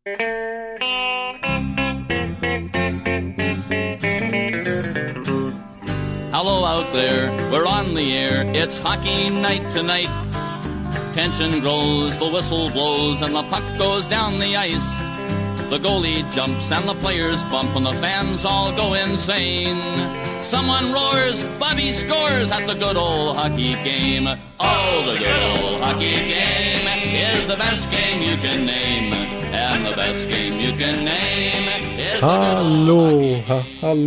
Hello out there, we're on the air, it's hockey night tonight. Tension grows, the whistle blows, and the puck goes down the ice. The goalie jumps and the players bump and the fans all go insane. Someone roars, Bobby scores at the good old hockey game. Oh, the good old hockey game is the best game you can name. And the best game you can name is the good old hockey game.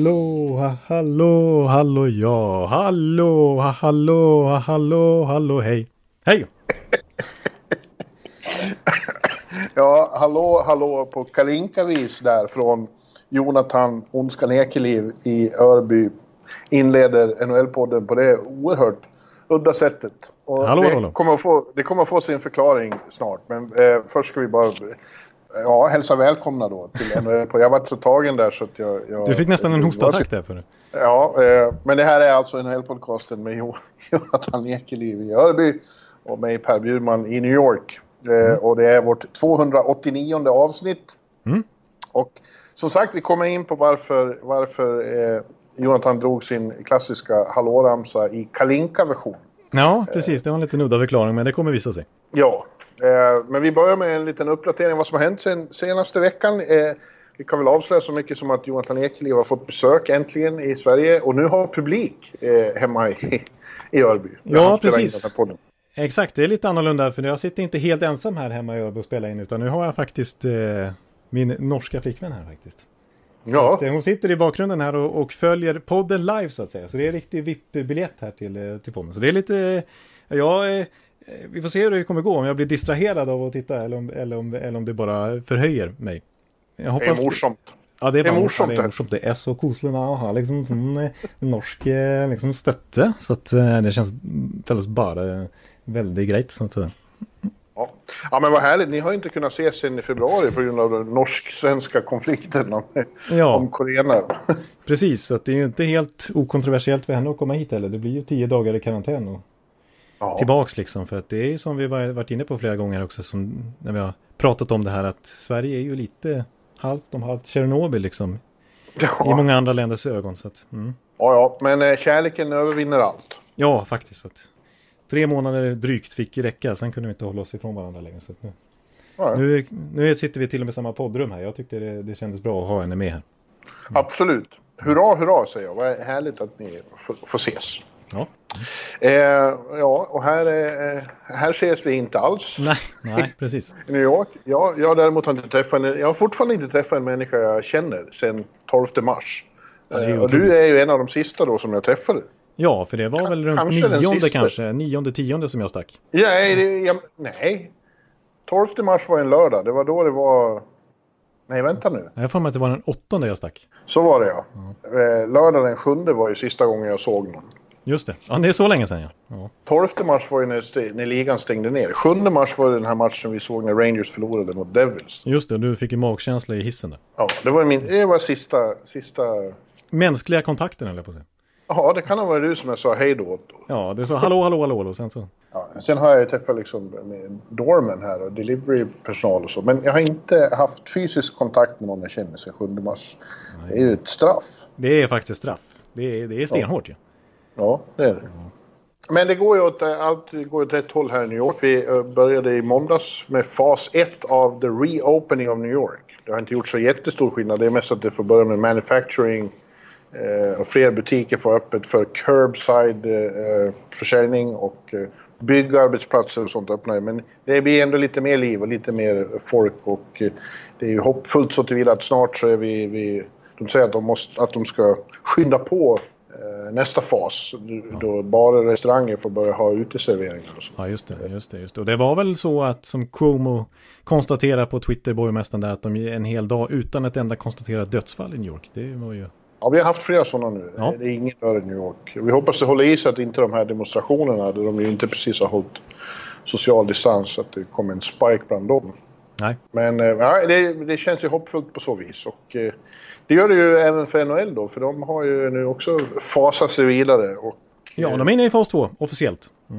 Hallå, ja. Hallå, hej. Hej! Ja, hallå på Kalinkavis där från Jonathan Ondskan Ekeliv i Örby inleder NHL-podden på det oerhört udda sättet. Och hallå. Det kommer att få sin förklaring snart, men först ska vi bara hälsa välkomna då till NHL. Jag har varit så tagen där så att jag du fick nästan en hostattack där för det. Ja, men det här är alltså NHL-podcasten med Jonathan Ekeliv i Örby och mig Per Bjurman i New York. Och det är vårt 289 avsnitt. Och som sagt, vi kommer in på varför Jonathan drog sin klassiska hallåramsa i Kalinka-version. Ja, precis. Det var en liten udda förklaring, men det kommer visa sig. Ja, men vi börjar med en liten uppdatering av vad som har hänt senaste veckan. Vi kan väl avslöja så mycket som att Jonathan Ekeliv har fått besök äntligen i Sverige. Och nu har publik hemma i Örby. Ja, precis. Exakt, det är lite annorlunda för jag sitter inte helt ensam här hemma i Örby och spelar in, utan nu har jag faktiskt min norska flickvän här faktiskt. Ja. Hon sitter i bakgrunden här och följer podden live så att säga. Så det är en riktig VIP-biljett här till podden. Så det är lite, vi får se hur det kommer gå, om jag blir distraherad av att titta eller om det bara förhöjer mig. Jag hoppas det är morsomt. Ja, det är morsomt. Det är så kosligt att ha liksom en norsk liksom stötte, så att det känns väldigt bara väldigt grejt så att Ja, men vad härligt. Ni har inte kunnat ses sen i februari på grund av den norsk-svenska konflikten om Korea. Precis, så att det är ju inte helt okontroversiellt för henne att komma hit heller. Det blir ju 10 dagar i karantän och tillbaks liksom. För att det är ju som vi varit inne på flera gånger också, som när vi har pratat om det här, att Sverige är ju lite halvt om halvt Tjernobyl liksom. I många andra länders ögon. Så att, Ja, men kärleken övervinner allt. Ja, faktiskt. Så att 3 månader drygt fick räcka, sen kunde vi inte hålla oss ifrån varandra längre. Så att nu sitter vi till och med i samma poddrum här. Jag tyckte det kändes bra att ha henne med här. Absolut. Hurra säger jag. Vad härligt att ni får ses. Ja. Och här ses vi inte alls. Nej, precis. I New York. Jag däremot har fortfarande inte träffat en människa jag känner sedan 12 mars. Och du är ju en av de sista då som jag träffade. Ja, för det var väl runt 9:e som jag stack. Nej. 12 mars var en lördag. Det var då det var... Nej, vänta nu. Jag får mig att det var den 8:e jag stack. Så var det, ja. Lördag den 7:e var ju sista gången jag såg någon. Just det. Ja, det är så länge sedan, ja. 12 mars var ju när ligan stängde ner. 7 mars var det den här matchen vi såg när Rangers förlorade mot Devils. Just det, du fick ju magkänsla i hissen där. Ja, det var sista... Mänskliga kontakten, eller på sig. Ja, det kan ha varit du som jag sa hej då. Ja, det är så hallå, sen så. Ja, sen har jag träffat liksom med dormen här och delivery-personal och så. Men jag har inte haft fysisk kontakt med någon jag känner sedan 7 mars. Nej. Det är ju ett straff. Det är faktiskt straff. Det är stenhårt ju. Ja, det är det. Ja. Men det går ju allt går åt rätt håll här i New York. Vi började i måndags med fas 1 av the reopening of New York. Det har inte gjort så jättestor skillnad. Det är mest att det får börja med manufacturing. Och fler butiker får öppet för curbside försäljning och byggarbetsplatser och sånt öppnar. Men det blir ändå lite mer liv och lite mer folk, och det är ju hoppfullt så tillvida att snart så är de säger att de ska skynda på nästa fas då bara restauranger får börja ha uteserveringar och så. Ja, just det. Och det var väl så att, som Cuomo konstaterar på Twitter, borgmästaren där, att de är en hel dag utan ett enda konstaterat dödsfall i New York. Det var ju... Ja, vi har haft flera sådana nu. Ja. Det är ingen dör i New York. Vi hoppas det håller i sig att inte de här demonstrationerna, där de ju inte precis har hållit social distans, att det kommer en spike bland dem. Nej. Men det känns ju hoppfullt på så vis. Och det gör det ju även för NHL då, för de har ju nu också fasat sig vidare. Och, ja, de är inne i fas 2, officiellt. Ja,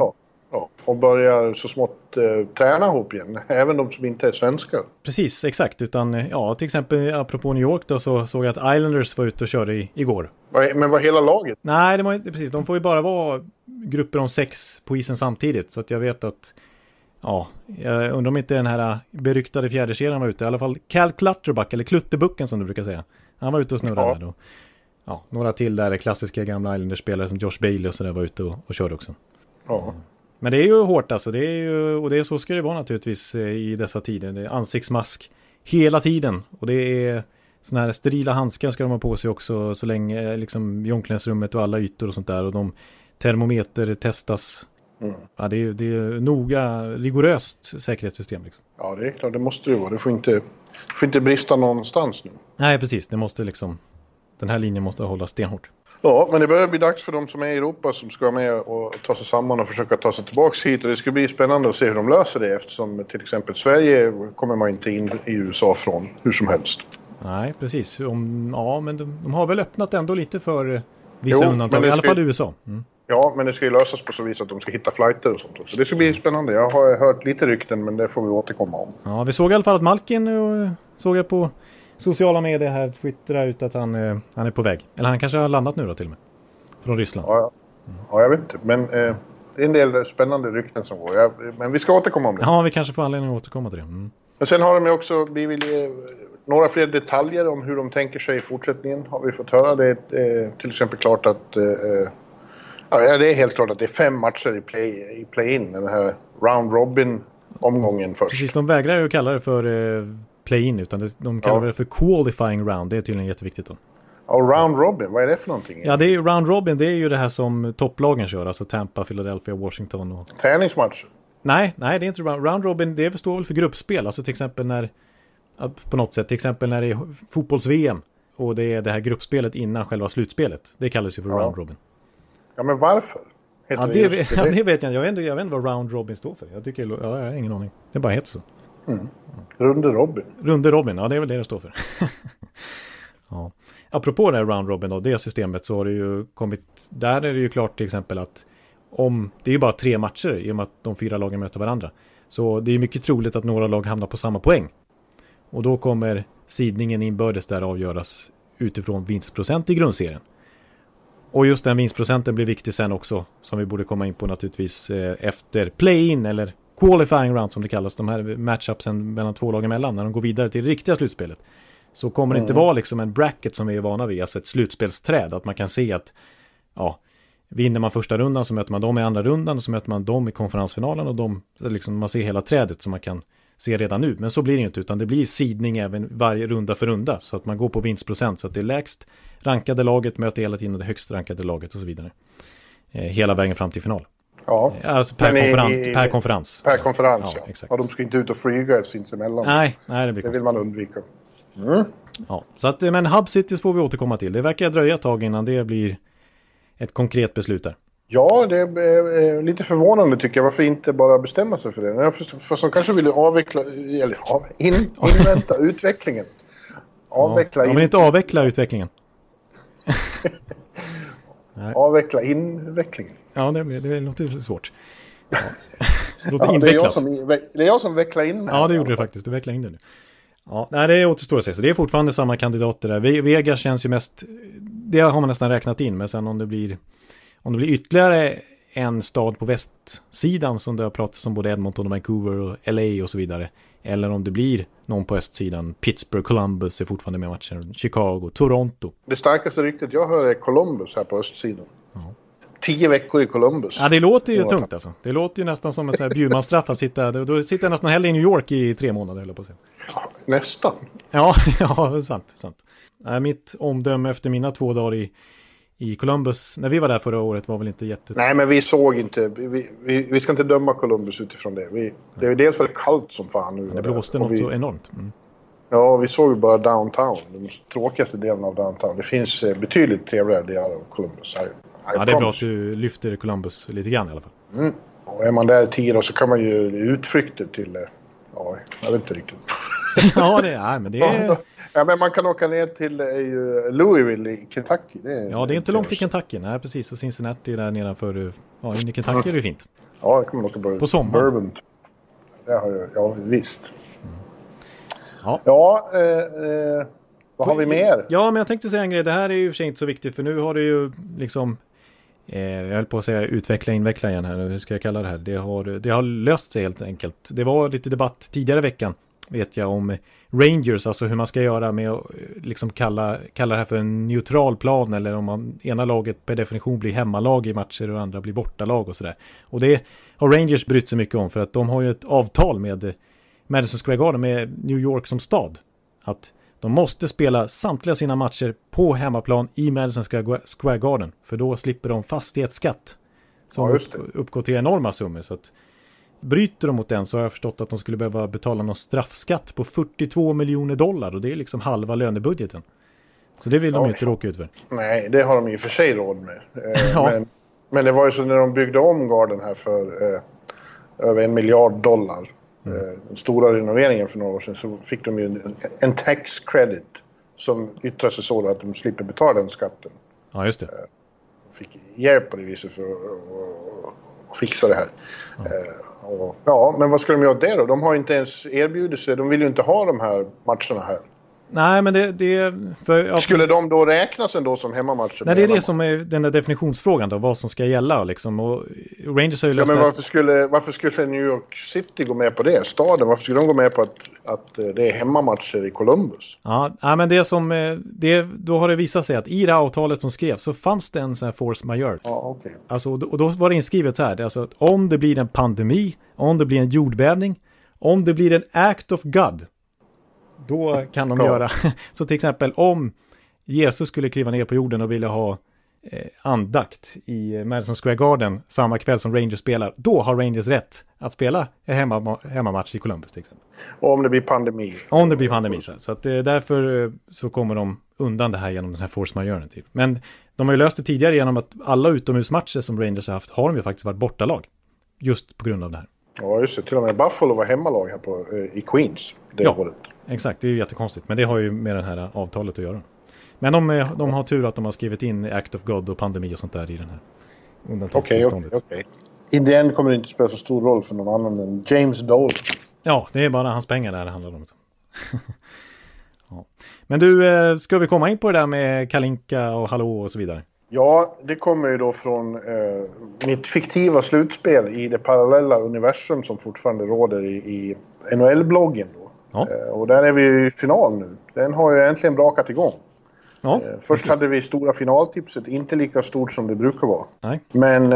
Ja, och börjar så smått träna ihop igen. Även de som inte är svenskar. Precis, exakt. Utan ja, till exempel apropå New York då, så såg jag att Islanders var ute och körde igår. Men var hela laget? Nej, det var inte precis. De får ju bara vara grupper om 6 på isen samtidigt. Så att jag vet att, ja, jag undrar om inte den här beryktade fjärdekedjan var ute. I alla fall Cal Clutterbuck, eller Klutterbucken som du brukar säga. Han var ute och snurrade där då. Ja, några till där klassiska gamla Islanders-spelare som Josh Bailey och så där var ute och körde också. Ja. Men det är ju hårt alltså, det är ju, och det är så ska det vara naturligtvis i dessa tider. Det är ansiktsmask hela tiden och det är såna här sterila handskar ska de ha på sig också så länge liksom i omklädningsrummet och alla ytor och sånt där och de termometer testas. Ja, det är noga, rigoröst säkerhetssystem liksom. Ja, det är klart, det måste ju vara. Det får inte brista någonstans nu. Nej, precis, det måste liksom, den här linjen måste hållas stenhårt. Ja, men det börjar bli dags för de som är i Europa som ska med och ta sig samman och försöka ta sig tillbaka hit. Och det ska bli spännande att se hur de löser det eftersom till exempel Sverige kommer man inte in i USA från hur som helst. Nej, precis. Ja, men de har väl öppnat ändå lite för vissa undantag, i alla fall i USA. Mm. Ja, men det ska ju lösas på så vis att de ska hitta flighter och sånt också. Det ska bli spännande. Jag har hört lite rykten, men det får vi återkomma om. Ja, vi såg i alla fall att Malkin såg jag på sociala medier här twittra ut att han är på väg. Eller han kanske har landat nu då till och med. Från Ryssland. Ja, jag vet inte. Men det är en del spännande rykten som går. Men vi ska återkomma om det. Ja, vi kanske får anledning att återkomma till det. Mm. Men sen har de ju också blivit några fler detaljer om hur de tänker sig i fortsättningen. Har vi fått höra. Det är till exempel klart att det är helt klart att det är 5 matcher i play-in. Den här round robin omgången först. Precis, de vägrar ju att kalla det för play-in utan de kallar det för qualifying round. Det är tydligen jätteviktigt då. Ja, round robin, vad är det för någonting? Ja, det är ju round robin, det är ju det här som topplagen kör, alltså Tampa, Philadelphia, Washington och... Träningsmatch? Nej, det är inte round robin, det står väl för gruppspel, alltså till exempel när på något sätt, till exempel när det är fotbolls-VM och det är det här gruppspelet innan själva slutspelet. Det kallas ju för round robin. Ja, men varför? Det vet jag inte. Jag vet inte vad round robin står för. Jag har ingen aning. Det bara heter så. Runde robin. Runde robin, ja det är väl det står för. Ja. Apropå det här round robin och det systemet så har det ju kommit, där är det ju klart till exempel att det är ju bara 3 matcher i och med att de 4 lagen möter varandra. Så det är mycket troligt att några lag hamnar på samma poäng. Och då kommer sidningen inbördes där avgöras utifrån vinstprocent i grundserien. Och just den vinstprocenten blir viktig sen också, som vi borde komma in på naturligtvis efter play-in eller qualifying round som det kallas, de här matchupsen mellan 2 lag emellan när de går vidare till det riktiga slutspelet. Så kommer det inte vara liksom en bracket som vi är vana vid, alltså ett slutspelsträd, att man kan se att vinner man första rundan så möter man dem i andra rundan och så möter man dem i konferensfinalen och man ser hela trädet som man kan se redan nu. Men så blir det inte, utan det blir sidning även varje runda för runda så att man går på vinstprocent så att det är lägst rankade laget möter hela tiden det högst rankade laget och så vidare. Hela vägen fram till final. Ja. Alltså per konferens. Per konferens, ja. Exakt. Och de ska inte ut och flyga sinsemellan. Nej, det vill man undvika. Ja, så att, men Hub Cities får vi återkomma till. Det verkar dröja ett tag innan det blir ett konkret beslut där. Ja, det är lite förvånande tycker jag. Varför inte bara bestämma sig för det? Jag förstår som kanske vill avveckla eller invänta utvecklingen. Man vill inte avveckla utvecklingen. Avveckla invecklingen. Ja, det låter svårt. Ja. Det är jag som vecklar in. Ja, det gjorde det faktiskt. Du vecklar in det nu. Ja, nej, det återstår att se. Så det är fortfarande samma kandidater där. Vegas känns ju mest... Det har man nästan räknat in. Men sen om det blir ytterligare en stad på västsidan som det har pratats om både Edmonton och Vancouver och LA och så vidare. Eller om det blir någon på östsidan. Pittsburgh, Columbus är fortfarande med matchen. Chicago, Toronto. Det starkaste ryktet jag hör är Columbus här på östsidan. Ja. 10 veckor i Columbus. Ja, det låter ju tungt alltså. Det låter ju nästan som en sån här bjudmanstraff att sitta... Då sitter jag nästan hellre i New York i 3 månader, eller på att säga. Ja, nästan. Ja, sant. Mitt omdöme efter mina 2 dagar i Columbus, när vi var där förra året, var väl inte jätte... Nej, men vi såg inte... Vi ska inte döma Columbus utifrån det. Det är dels för kallt som fan nu. Det blåste något så enormt. Mm. Ja, vi såg ju bara downtown. Den tråkigaste delen av downtown. Det finns betydligt trevligare delar av Columbus. Ja, det är bra att du lyfter Columbus lite grann i alla fall. Mm. Och är man där 10 år så kan man ju utflykter till... jag vet inte riktigt. men det är... Ja, men man kan åka ner till Louisville i Kentucky. Det är inte långt till Kentucky. Nej, precis. Och Cincinnati där nedanför... Ja, in i Kentucky är det fint. Ja, det kommer nog åka på sommaren. Bourbon. Det har jag, ja visst. Ja, vad har vi mer? Ja, men jag tänkte säga en grej. Det här är ju för sig inte så viktigt, för nu har det ju liksom jag höll på att säga inveckla igen här. Hur ska jag kalla det här? Det har löst sig helt enkelt. Det var lite debatt tidigare i veckan, vet jag, om Rangers, alltså hur man ska göra med att liksom kalla det här för en neutral plan, eller om ena laget per definition blir hemmalag i matcher och andra blir bortalag och sådär. Och det har Rangers brytt sig mycket om, för att de har ju ett avtal med Madison Square Garden, med New York som stad, att de måste spela samtliga sina matcher på hemmaplan i Madison Square Garden, för då slipper de fastighetsskatt som uppgår till enorma summor. Så att bryter de mot den, så har jag förstått att de skulle behöva betala någon straffskatt på $42 miljoner, och det är liksom halva lönebudgeten. Så det vill de inte råka ut för. Nej, det har de i och för sig råd med. Ja. Men det var ju så när de byggde om Garden här för över $1 miljard. Den stora renoveringen för några år sedan, så fick de ju en tax credit som yttrar sig så att de slipper betala den skatten. Ja, just det. De fick hjälp på det viset för att fixa det här. Ja. Men vad ska de göra det då? De har inte ens erbjudit sig. De vill ju inte ha de här matcherna här. Nej, men skulle de då räknas ändå som hemmamatcher? Nej, det är det som är den där definitionsfrågan då, vad som ska gälla liksom. Och Rangers har ju men varför skulle New York City gå med på det? Staden, varför skulle de gå med på att det är hemmamatcher i Columbus? Ja, men då har det visat sig att i det här avtalet som skrevs så fanns det en sån här force majeure. Ja, okej. Alltså, och då var det inskrivet så här, alltså att om det blir en pandemi, om det blir en jordbävning, om det blir en act of God, då kan de göra. Så till exempel om Jesus skulle kliva ner på jorden och vilja ha andakt i Madison Square Garden samma kväll som Rangers spelar, då har Rangers rätt att spela hemmamatch i Columbus till exempel. Och om det blir pandemi. Om det blir pandemi. Så att därför så kommer de undan det här genom den här force majeure till. Men de har ju löst det tidigare genom att alla utomhusmatcher som Rangers har haft har de ju faktiskt varit bortalag. Just på grund av det här. Ja, just det. Till och med Buffalo var hemmalag här i Queens. Ja, exakt. Det är ju jättekonstigt. Men det har ju med det här avtalet att göra. Men de har tur att de har skrivit in Act of God och pandemi och sånt där i den här undantagstillståndet. Okej. I det än kommer det inte spela så stor roll för någon annan än James Dolan. Ja, det är bara hans pengar där det handlar om. Ja. Men du, ska vi komma in på det där med Kalinka och Hallå och så vidare? Ja, det kommer ju då från mitt fiktiva slutspel i det parallella universum som fortfarande råder i NHL-bloggen då. Ja. Och där är vi i final nu. Den har ju äntligen brakat igång. Ja, först hade vi stora finaltipset, inte lika stort som det brukar vara. Nej. Men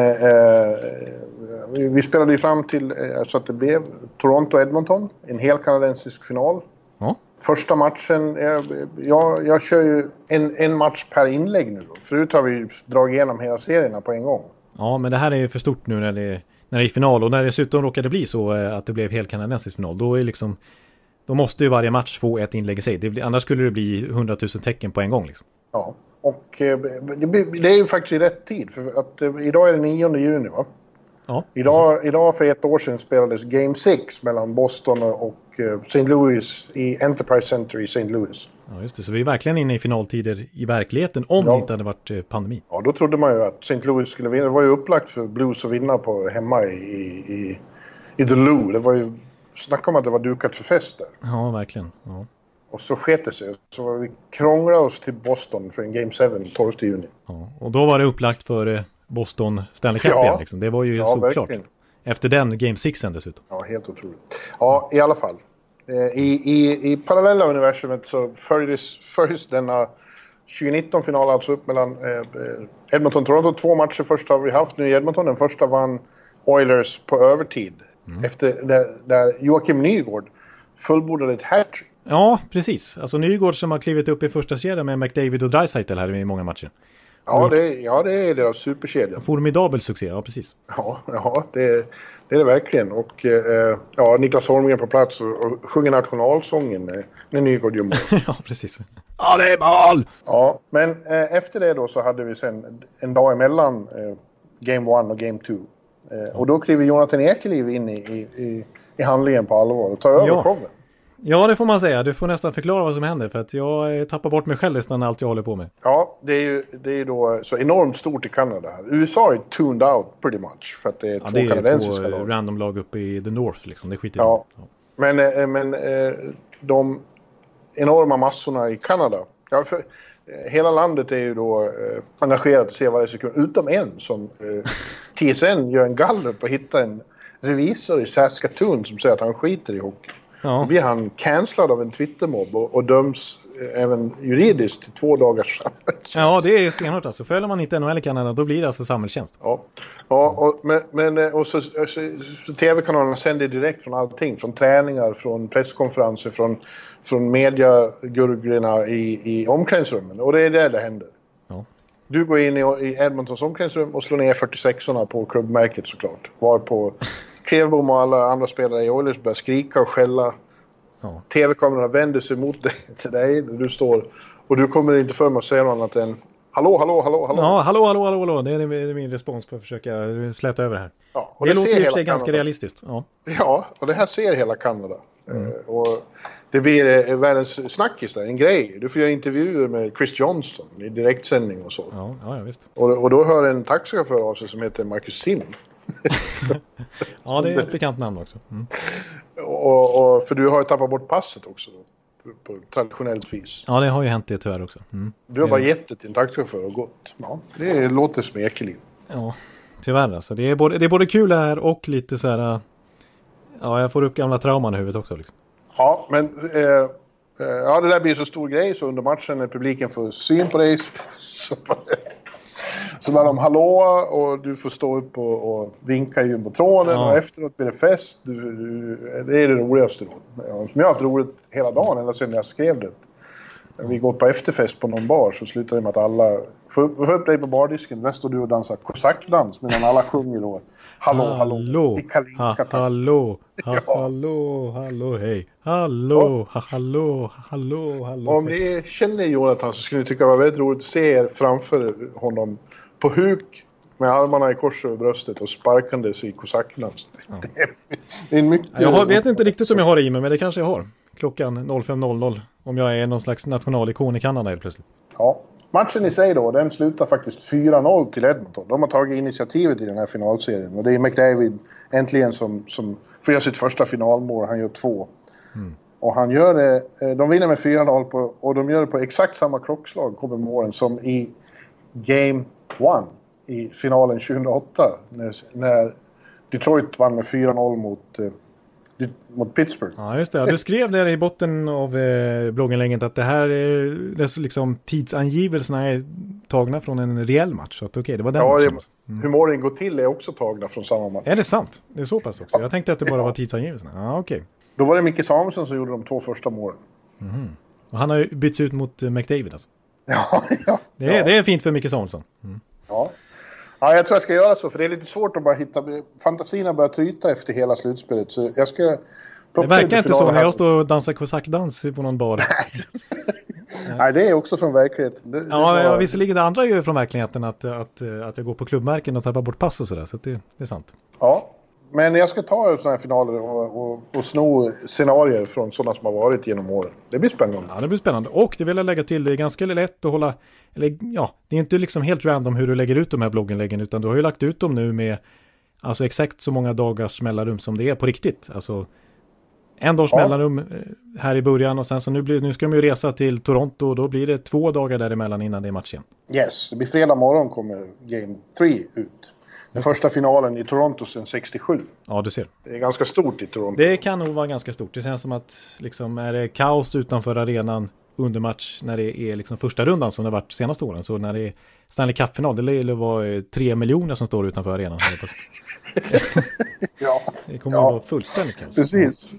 vi spelade ju fram till så att det blev Toronto-Edmonton, en hel kanadensisk final. Ja. Första matchen, jag kör ju en match per inlägg nu då. Förut har vi dragit igenom hela serierna på en gång. Ja, men det här är ju för stort nu när det är final, och när det dessutom råkade bli så att det blev hel kanadensisk final, då måste ju varje match få ett inlägg i sig. Annars skulle det bli 100 000 tecken på en gång liksom. Ja, och det är ju faktiskt i rätt tid. För att idag är det 9 juni, va? Ja. Idag för ett år sedan spelades Game 6 mellan Boston och St. Louis i Enterprise Center i St. Louis. Ja, just det. Så vi är verkligen inne i finaltider i verkligheten om det inte hade varit pandemi. Ja, då trodde man ju att St. Louis skulle vinna. Det var ju upplagt för Blues att vinna hemma i The Lou. Det var ju... Snacka om att det var dukat för fester. Ja, verkligen. Ja. Och så sket det sig. Så vi krånglade oss till Boston för en Game 7 12 juni. Ja, och då var det upplagt för Boston Stanley Cup igen. Liksom. Det var ju såklart. Verkligen. Efter den Game 6 dessutom. Ja, helt otroligt. Ja, i alla fall. I parallella universumet så följdes denna 2019-final alltså upp mellan Edmonton och Toronto. 2 matcher första har vi haft nu i Edmonton. Den första vann Oilers på övertid. Efter där Joakim Nygård fullbordade ett hattrick. Ja, precis. Alltså Nygård som har klivit upp i första kedjan med McDavid och Draisaitl här i många matcher. Ja, det är deras superkedja. Formidabel succé, ja precis. Ja, det är det verkligen. Och Niklas Holmgren på plats och sjunger nationalsången när Nygård gör mål. Ja, precis. Ja, det är mål! Ja, men efter det då så hade vi sen en dag emellan Game 1 och Game 2. Och då kliver Jonathan Ekeliv in i handlingen på allvar och tar över showen. Ja, det får man säga. Du får nästan förklara vad som händer, för att jag tappar bort mig själv nästan allt jag håller på med. Ja, det är ju då så enormt stort i Kanada. USA är tuned out pretty much för att det är två kanadensiska lag. Det är två random lag uppe i the North liksom. Det skiter ja. Men de enorma massorna i Kanada. Ja, för hela landet är ju då engagerat att se varje sekund. Utom en som TSN gör en gallup och hittar en revisor i Saskatoon som säger att han skiter i hockey. Ja. Blir han cancellad av en Twittermobb och döms även juridiskt till 2 dagars samhällstjänst. Ja, det är stenhårt alltså. Följer man inte NHL i Kanada, då blir det alltså samhällstjänst. Ja, och så tv-kanalerna sänder direkt från allting. Från träningar, från presskonferenser, från mediagurglorna i omklädningsrummen. Och det är där det händer. Ja. Du går in i Edmontons omklädningsrum och slår ner 46orna på klubbmärket såklart. Varpå Klevbom och alla andra spelare i Oilers börjar skrika och skälla. Ja. TV-kamerorna vänder sig mot dig, till dig. Du står och du kommer inte för mig att säga något annat än hallå. Ja, hallå. Det är min respons på att försöka släta över det här. Ja, och det låter i och för sig ganska realistiskt. Ja, och det här ser hela Kanada. Och det blir världens snackis där, en grej. Du får göra intervjuer med Chris Johnston i direktsändning och så. Ja, visst. Och då hör en taxichaufför av sig som heter Marcus Sim. Ja, det är ett bekant namn också. Och för du har ju tappat bort passet också då, på traditionellt vis. Ja, det har ju hänt det tyvärr också. Du har bara gett det till en taxichaufför och gått. Ja, det låter som Ekeliv. Ja, tyvärr alltså. Det är både kul här och lite så här. Ja, jag får upp gamla trauman i huvudet också liksom. Ja, men det där blir så stor grej så under matchen när publiken får syn på dig så var de hallå och du får stå upp och vinka i jumbotronen och efteråt blir det fest. Det är det roligaste då. Som jag har haft roligt hela dagen ända sedan jag skrev det. Vi går på efterfest på någon bar så slutar det med att alla får upp dig på bardisken. Där står du och dansar kosackdans medan alla sjunger då. Hallå. Hallå, hej. Hallå. Om ni känner Jonathan så skulle ni tycka det var väldigt roligt att se er framför honom på huk med armarna i kors över bröstet och sparkandes i kosackdans. Ja. Det är mycket... Jag vet inte riktigt om jag har det i mig, men det kanske jag har. Klockan 05.00 om jag är någon slags nationalikon i Kanada helt plötsligt. Ja, matchen i sig då, den slutar faktiskt 4-0 till Edmonton. De har tagit initiativet i den här finalserien och det är McDavid äntligen som får göra sitt första finalmål. Han gör 2. Och han gör det, de vinner med 4-0 och de gör det på exakt samma klockslag kommer målen som i Game 1 i finalen 2008 när Detroit vann med 4-0 mot Pittsburgh. Ja, just det. Du skrev där i botten av blogginlägget att det här är liksom tidsangivelserna är tagna från en reell match. Så att okej, det var den matchen. Hur målen går till är också tagna från samma match. Är det sant? Det är så pass också. Jag tänkte att det bara var tidsangivelserna. Ja, okej. Då var det Micke Samuelsson som gjorde de 2 första målen. Och han har ju bytts ut mot McDavid alltså. Ja. Det är fint för Micke Samuelsson. Ja, jag tror jag ska göra så, för det är lite svårt att bara hitta... Fantasierna börjar tryta efter hela slutspelet, så jag ska... Det verkar inte så när jag står och dansar kosackdans på någon bar. Nej, det är också från verkligheten. Ja, visserligen det andra är ju från verkligheten att jag går på klubbmärken och tappar bort pass och sådär, så det är sant. Ja, men jag ska ta sådana här finaler och sno scenarier från sådana som har varit genom åren. Det blir spännande. Ja, det blir spännande. Och det vill jag lägga till, det är ganska lätt att hålla... Eller ja, det är inte liksom helt random hur du lägger ut de här blogginläggen, utan du har ju lagt ut dem nu med alltså exakt så många dagars mellanrum som det är på riktigt. Alltså en dags mellanrum här i början och sen så nu ska de ju resa till Toronto och då blir det 2 dagar däremellan innan det är match igen. Yes, det blir fredag morgon kommer Game 3 ut. Den första finalen i Toronto sedan 67. Ja, du ser. Det är ganska stort i Toronto. Det kan nog vara ganska stort. Det känns som att liksom, är det kaos utanför arenan under match när det är liksom första rundan som det har varit senaste åren. Så när det är Stanley Cup-final, det lär vara 3 miljoner som står utanför arenan. Ja. Det kommer att vara fullständigt kaos. Precis.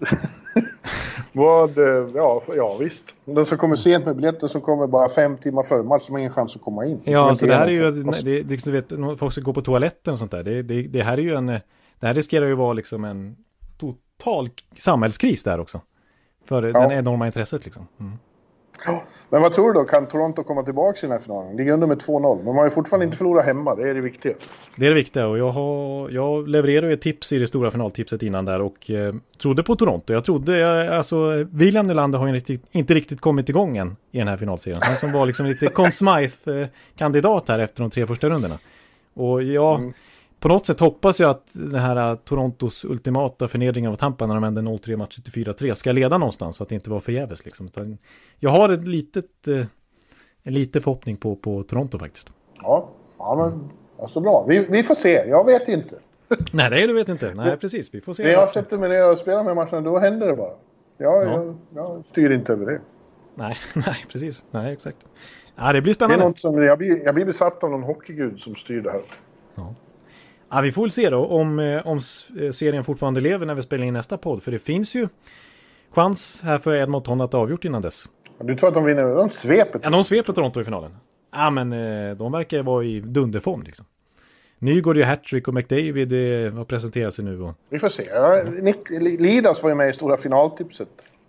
Ja, visst. Den som kommer sent med biljetter som kommer bara 5 timmar före match som har ingen chans att komma in. Ja, så det här är ju det vet, folk ska gå på toaletten och sånt där. Det här är ju det här riskerar ju vara liksom en total samhällskris där också. För den enorma intresset liksom. Men vad tror du då? Kan Toronto komma tillbaka i den här finalen? Ligger under med 2-0. Men man har ju fortfarande inte förlorat hemma. Det är det viktiga. Det är det viktiga. Och jag levererade ju ett tips i det stora finaltipset innan där. Och trodde på Toronto. Jag trodde, alltså William Nylander har ju inte riktigt kommit igång än i den här finalserien. Han som var liksom lite Conn Smythe-kandidat här efter de 3 första rundorna. Och jag... På något sätt hoppas jag att det här Torontos ultimata förnedring av Tampa när de vände 0-3 matcher till 4-3 ska leda någonstans så att det inte var förgäves liksom. Jag har en liten förhoppning på Toronto faktiskt. Ja men alltså bra. Vi får se. Jag vet inte. Nej, du vet inte. Nej, precis. Vi får se. När jag sätter mig ner och spelar med matcherna, då händer det bara. Jag styr inte över det. Nej, precis. Nej, exakt. Ja, det blir spännande. Det är något som jag blir besatt av någon hockeygud som styr det här. Ja, vi får väl se då om serien fortfarande lever när vi spelar in nästa podd. För det finns ju chans här för Edmonton att avgjort innan dess. Du tror att de vinner? De sveper? Ja, de sveper Toronto i finalen. Ja, men de verkar vara i dunderform liksom. Nygård ju hattrick och McDavid har presenterat sig nu. Och... Vi får se. Lidas var ju med i stora finaltipset.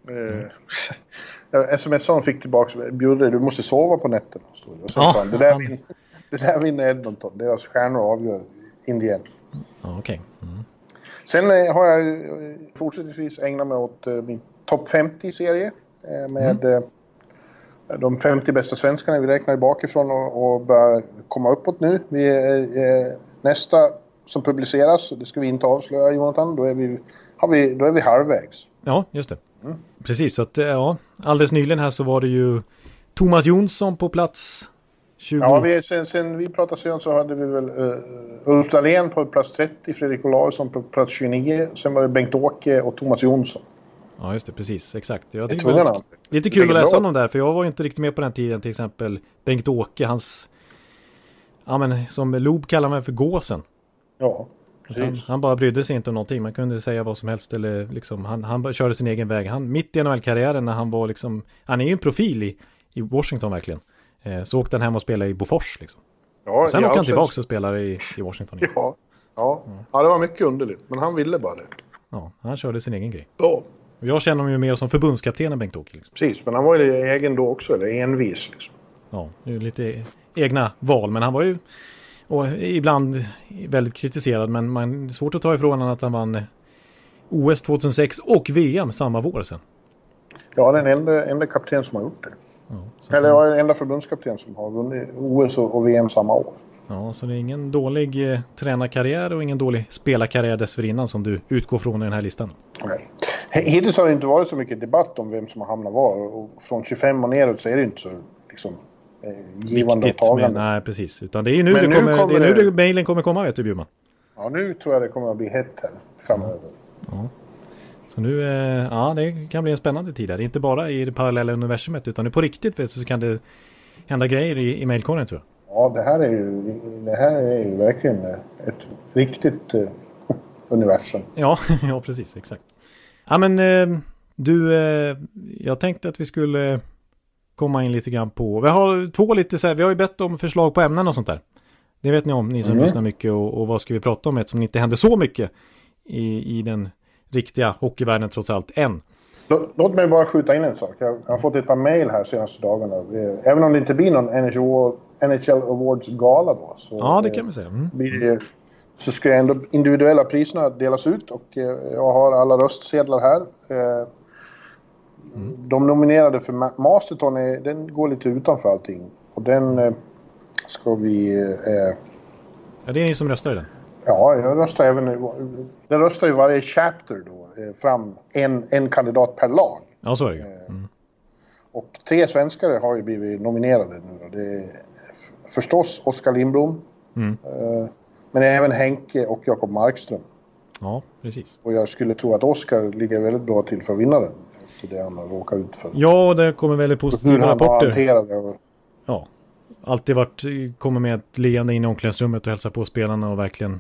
SMS-on fick tillbaka bjuder du måste sova på nätterna. Och så det där vinner Edmonton. Deras stjärnor avgör Indien. Okej. Sen har jag fortsättningsvis ägnat mig åt min topp 50-serie med de 50 bästa svenskarna. Vi räknar bakifrån och börjar komma uppåt nu. Vi är nästa som publiceras, det ska vi inte avslöja, Jonathan, då är vi halvvägs. Ja, just det. Precis, så att alldeles nyligen här så var det ju Thomas Jonsson på plats 20. Ja, sen vi pratade sen så hade vi väl Ulf Dahlén på plats 30, Fredrik Olausson på plats 29, sen var det Bengt-Åke och Thomas Jonsson. Ja, just det, precis, exakt. Jag tycker det var lite kul att läsa om dem där, för jag var inte riktigt med på den tiden, till exempel Bengt-Åke, hans, som Lob kallar mig för gåsen. Ja, precis. Han bara brydde sig inte om någonting, man kunde säga vad som helst, eller liksom, han körde sin egen väg. Han, mitt i NHL-karriären när han var liksom, han är ju en profil i Washington verkligen. Så åkte han hem och spelade i Bofors liksom. Ja, sen åkte han tillbaka och spelade i Washington. Ja, det var mycket underligt, men han ville bara det. Ja, han körde sin egen grej. Ja. Och jag känner mig ju mer som förbundskaptenen Bengt-Åke. Liksom. Precis, men han var ju egen då också, eller envis. Liksom. Ja, lite egna val, men han var ju och ibland väldigt kritiserad, men man är svårt att ta ifrån honom att han vann OS 2006 och VM samma vår sen. Ja, den enda kapten som har gjort det. Ja, eller den enda förbundskapten som har vunnit OS och VM samma år. Ja, så det är ingen dålig tränarkarriär och ingen dålig spelarkarriär dessförinnan som du utgår från i den här listan. Nej. Hittills har det inte varit så mycket debatt om vem som har hamnat var. Och från 25 och neråt så är det inte så liksom, givande och tagande. Nej, precis. Utan det är ju nu, nu mejlen kommer komma, vet du, Bjurman. Ja, nu tror jag det kommer att bli hett här framöver. Ja. Så nu, det kan bli en spännande tid här. Inte bara i det parallella universumet, utan nu på riktigt, vet du, så kan det hända grejer i mejlkorgen, tror jag. Ja, det här är ju verkligen ett riktigt universum. Ja, precis, exakt. Ja, men jag tänkte att vi skulle komma in lite grann på... Vi har ju bett om förslag på ämnen och sånt där. Det vet ni om, ni som lyssnar mycket. Och vad ska vi prata om, eftersom det inte händer så mycket i den riktiga hockeyvärlden trots allt än. Låt mig bara skjuta in en sak. Jag har fått ett par mejl här senaste dagarna. Även om det inte blir någon NHL Awards gala då. Så, det kan vi säga. Så ska ändå individuella priserna delas ut och jag har alla röstsedlar här. De nominerade för Masterton den går lite utanför allting. Och den ska vi... Ja, det är ni som röstar i den. Ja, jag röstar även... Den röstar ju varje chapter då. Fram en kandidat per lag. Ja, så är det. Och 3 svenskare har ju blivit nominerade nu då. Det är förstås Oskar Lindblom. Men även Henke och Jakob Markström. Ja, precis. Och jag skulle tro att Oskar ligger väldigt bra till för vinnaren. Efter det han har råkat ut för. Ja, det kommer väldigt positiva rapporter. Det. Ja, alltid kommer med ett leende in i omklädningsrummet och hälsa på spelarna och verkligen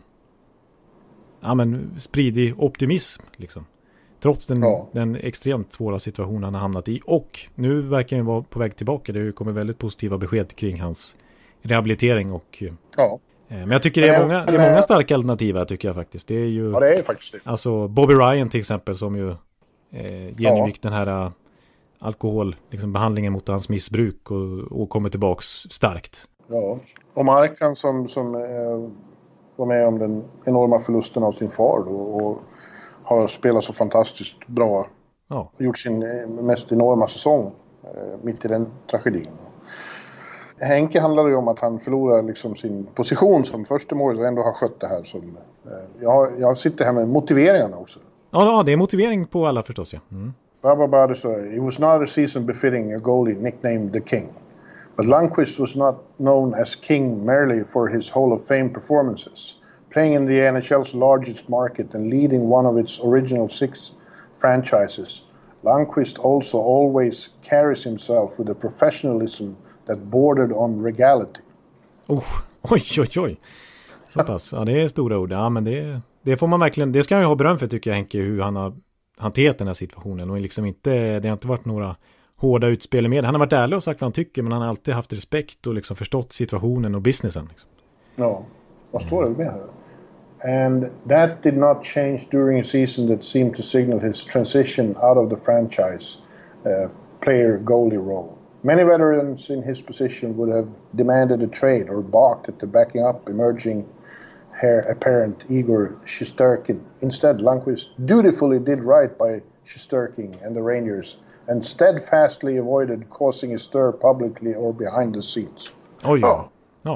spridig optimism liksom. Trots den extremt svåra situationen han har hamnat i. Och nu verkar han vara på väg tillbaka. Det kommer väldigt positiva besked kring hans rehabilitering och... Men jag tycker det är många starka alternativ här, tycker jag faktiskt. Det är ju, det är faktiskt det. Alltså Bobby Ryan till exempel, som ju genomgick den här alkohol, liksom behandlingen mot hans missbruk och kommer tillbaks starkt. Ja, och Markan som var med om den enorma förlusten av sin far då, och har spelat så fantastiskt bra. Ja. Gjort sin mest enorma säsong mitt i den tragedin. Henke handlade ju om att han förlorar liksom sin position som första mål och ändå har skött det här. Som, jag sitter här med motiveringarna också. Ja, det är motivering på alla förstås, ja. Rabba Bader sa, it was not a season befitting a goalie nicknamed the King. But Lundqvist was not known as king merely for his Hall of Fame performances. Playing in the NHL's largest market and leading one of its original 6 franchises, Lundqvist also always carries himself with a professionalism that bordered on regality. Oj. Så pass. Ja, det är stora ord. Ja, men det får man verkligen, det ska jag ha beröm för tycker jag, Henke, hur han har hanterat den här situationen och liksom inte, det har inte varit några hårda utspel med. Han har varit ärlig och sagt vad han tycker, men han har alltid haft respekt och liksom förstått situationen och businessen. Liksom. Ja, vad står det med här? And that did not change during a season that seemed to signal his transition out of the franchise player-goalie role. Many veterans in his position would have demanded a trade or balked at the backing up emerging heir apparent Igor Shesterkin. Instead, Lundqvist dutifully did right by Shesterkin and the Rangers and steadfastly avoided causing a stir publicly or behind the scenes. Ja,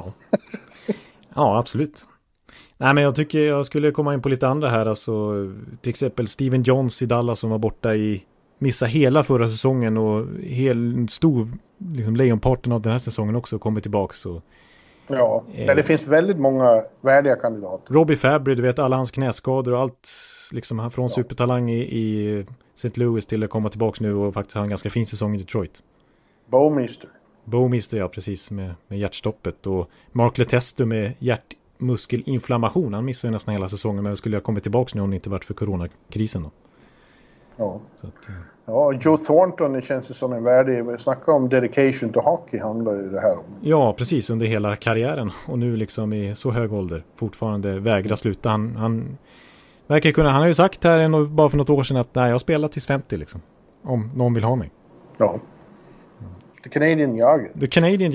absolut. Nej, men jag tycker jag skulle komma in på lite andra här. Alltså, till exempel Steven Johns i Dallas som var borta missa hela förra säsongen och stor liksom, lejonparten av den här säsongen också kommer tillbaks. Ja, det finns väldigt många värdiga kandidater. Robbie Fabry, du vet alla hans knäskador och allt liksom från supertalang i St. Louis till att komma tillbaks nu och faktiskt ha en ganska fin säsong i Detroit. Bouwmeester, ja precis, med hjärtstoppet, och Mark Letestu med hjärtmuskelinflammation. Han missade ju nästan hela säsongen, men skulle jag kommit tillbaks nu om det inte varit för coronakrisen då. Ja. Så att, ja, Joe Thornton, det känns som en värdig, snacka om dedication to hockey handlar ju det här om. Ja, precis, under hela karriären och nu liksom i så hög ålder fortfarande vägrar sluta. Han verkar kunna, han har ju sagt här bara för något år sedan att nej, jag spelar tills 50 liksom, om någon vill ha mig. Ja. The Canadian Jagger.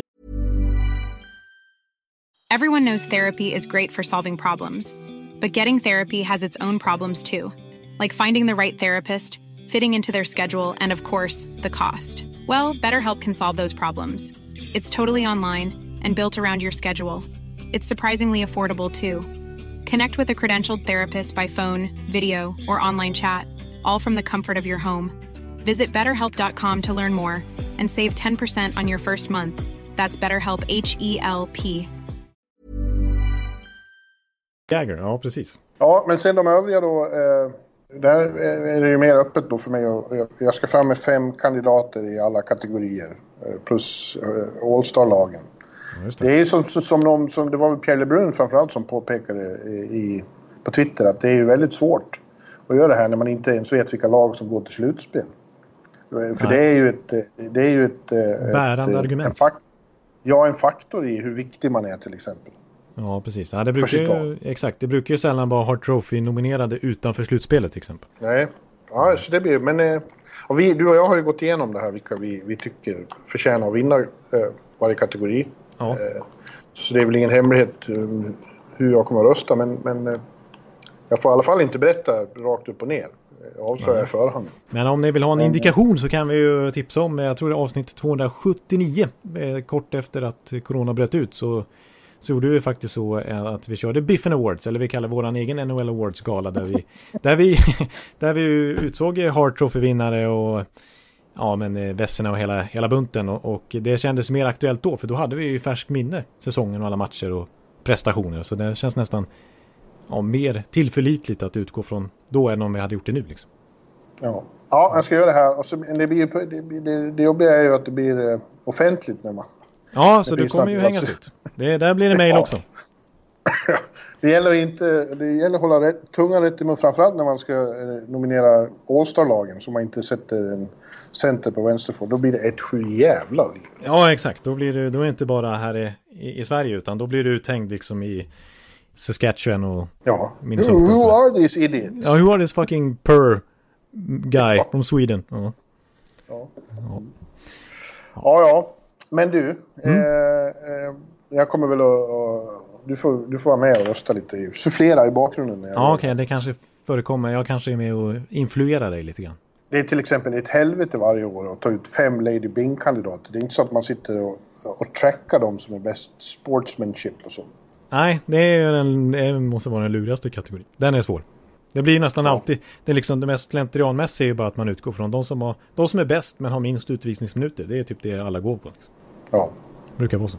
Everyone knows therapy is great for solving problems, but getting therapy has its own problems too. Like finding the right therapist, fitting into their schedule, and of course, the cost. Well, BetterHelp can solve those problems. It's totally online and built around your schedule. It's surprisingly affordable too. Connect with a credentialed therapist by phone, video, or online chat, all from the comfort of your home. Visit BetterHelp.com to learn more and save 10% on your first month. That's BetterHelp, H-E-L-P. Jagger, ja precis. Ja, men sen de övriga då... Där är det ju mer öppet då för mig. Jag ska fram med 5 kandidater i alla kategorier. Plus All-Star-lagen. Ja, det är som det var väl Pierre LeBrun framförallt som påpekade på Twitter att det är ju väldigt svårt att göra det här när man inte ens vet vilka lag som går till slutspel. För det är ju ett bärande argument. En faktor i hur viktig man är till exempel. Ja, precis. Ja, det brukar ju sällan vara Hart Trophy-nominerade utanför slutspelet till exempel. Nej, ja, så det blir... Men och du och jag har ju gått igenom det här, vilka vi tycker förtjänar att vinna varje kategori. Ja. Så det är väl ingen hemlighet hur jag kommer att rösta, men jag får i alla fall inte berätta rakt upp och ner. Jag avslöjar i förhand. Men om ni vill ha en indikation så kan vi ju tipsa om, jag tror det är avsnitt 279, kort efter att corona bröt ut, så gjorde vi faktiskt så att vi körde Biffen Awards, eller vi kallar våran egen NHL Awards-gala där vi utsåg Hart Trophy-vinnare och ja, men Vesserna och hela bunten, och det kändes mer aktuellt då, för då hade vi ju färsk minne säsongen och alla matcher och prestationer, så det känns nästan mer tillförlitligt att utgå från då än om vi hade gjort det nu liksom. Ja, jag ska göra det här, och så, det jobbiga är ju att det blir offentligt när man... Ja, så det kommer ju hängas ut. Där blir det mejl också. Det gäller att hålla tungan rätt i mun, framförallt när man ska nominera All-Star-lagen, så man inte sätter en center på vänsterfot. Då blir det ett jävla liv. Ja, exakt. Då är det inte bara här i Sverige, utan då blir det uthängd liksom i Saskatchewan och Minnesota. Who are these idiots? Ja, who are this fucking guy from Sweden? Ja. Ja. Men du, jag kommer väl att du får vara med och rösta lite, sufflera i bakgrunden. Ja, okej, det kanske förekommer. Jag kanske är med och influerar dig lite grann. Det är till exempel ett helvete varje år att ta ut 5 Lady Bing-kandidater. Det är inte så att man sitter och trackar dem som är bäst sportsmanship och så. Nej, det måste vara den lurigaste kategorin. Den är svår. Det blir nästan alltid, det är liksom det mest slentrianmässiga är ju bara att man utgår från de som är bäst men har minst utvisningsminuter. Det är typ det alla går på. Liksom. Ja. Brukar vara så.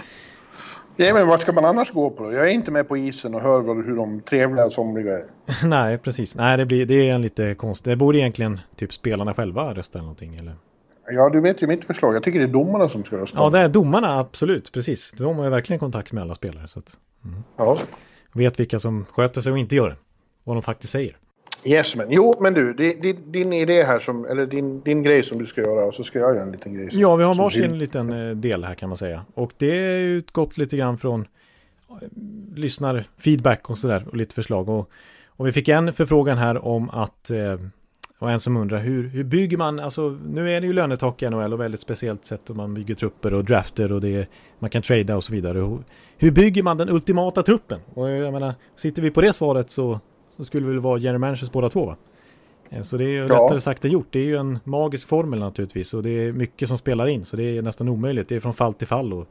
Ja, men vad ska man annars gå på då? Jag är inte med på isen och hör hur de trevliga och somliga är. Nej, precis. Nej, det är en lite konstigt. Det borde egentligen typ spelarna själva rösta eller någonting, eller? Ja, du vet ju mitt förslag. Jag tycker det är domarna som ska rösta. Ja, det är domarna, absolut. Precis. De har ju verkligen kontakt med alla spelare. Så att, ja. Vet vilka som sköter sig och inte gör det. Vad de faktiskt säger. Yes, men jo, men du, din idé här eller din grej som du ska göra, och så ska jag göra en liten grej. Ja, vi har varsin liten del här kan man säga. Och det är utgått lite grann från lyssnarfeedback och sådär och lite förslag. Och vi fick en förfrågan här om att och en som undrar hur bygger man, alltså nu är det ju lönetak i NHL och väldigt speciellt sätt om man bygger trupper och drafter och man kan trada och så vidare. Hur bygger man den ultimata truppen? Och jag menar, sitter vi på det svaret så skulle det väl vara general managers båda två, va? Så det är ju lättare sagt än gjort. Det är ju en magisk formel naturligtvis och det är mycket som spelar in så det är nästan omöjligt. Det är från fall till fall och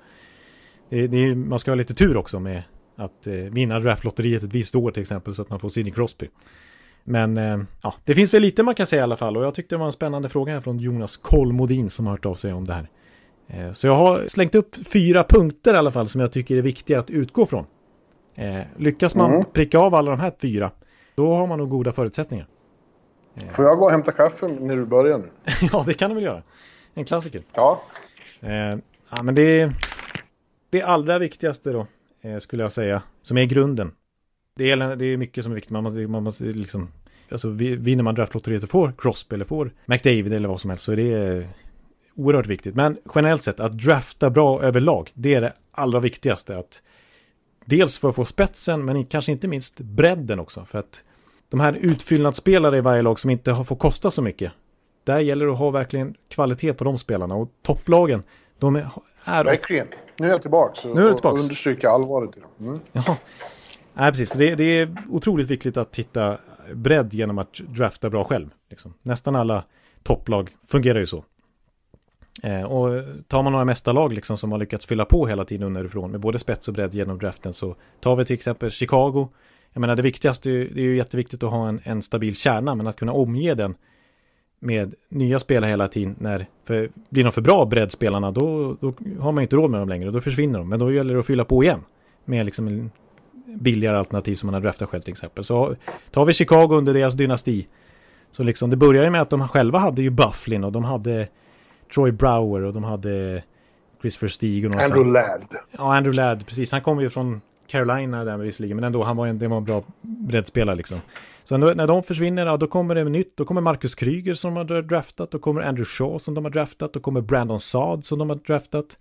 man ska ha lite tur också med att vinna draftlotteriet ett visst år till exempel så att man får Sidney Crosby. Men det finns väl lite man kan säga i alla fall och jag tyckte det var en spännande fråga här från Jonas Kolmodin som har hört av sig om det här. Så jag har slängt upp 4 punkter i alla fall som jag tycker är viktiga att utgå från. Lyckas man pricka av alla de här 4 då har man nog goda förutsättningar. Får jag gå och hämta kaffe när du börjar nu? Ja, det kan du väl göra. En klassiker. Ja. Men det allra viktigaste då skulle jag säga, som är grunden. Det är mycket som är viktigt. Man måste liksom, alltså vinner man draftlotteriet och får Crosby eller får McDavid eller vad som helst så är det oerhört viktigt. Men generellt sett att drafta bra överlag, det är det allra viktigaste. Att dels för att få spetsen men kanske inte minst bredden också. För att de här utfyllnadsspelare i varje lag som inte får kosta så mycket. Där gäller det att ha verkligen kvalitet på de spelarna. Och topplagen, de är verkligen. Nu är jag tillbaka och understryka allvaret i dem. Ja, nej, precis. Det är otroligt viktigt att hitta bredd genom att drafta bra själv. Liksom. Nästan alla topplag fungerar ju så. Och tar man några mästarlag liksom, som har lyckats fylla på hela tiden underifrån med både spets och bredd genom draften så tar vi till exempel Chicago. Jag menar det viktigaste det är ju jätteviktigt att ha en stabil kärna men att kunna omge den med nya spelare hela tiden. Blir de för bra breddspelarna då har man inte råd med dem längre och då försvinner de. Men då gäller det att fylla på igen med liksom en billigare alternativ som man har draftat själv till exempel. Så tar vi Chicago under deras dynasti så liksom det börjar ju med att de själva hade ju Bufflin och de hade Troy Brower och de hade Chris Versteeg och Andrew Ladd. Ja, Andrew Ladd, precis. Han kom ju från Carolina där visserligen, men ändå det var en bra breddspelare liksom. Så när de försvinner, då kommer det nytt. Då kommer Marcus Kryger som de har draftat, då kommer Andrew Shaw som de har draftat, då kommer Brandon Saad som de har draftat.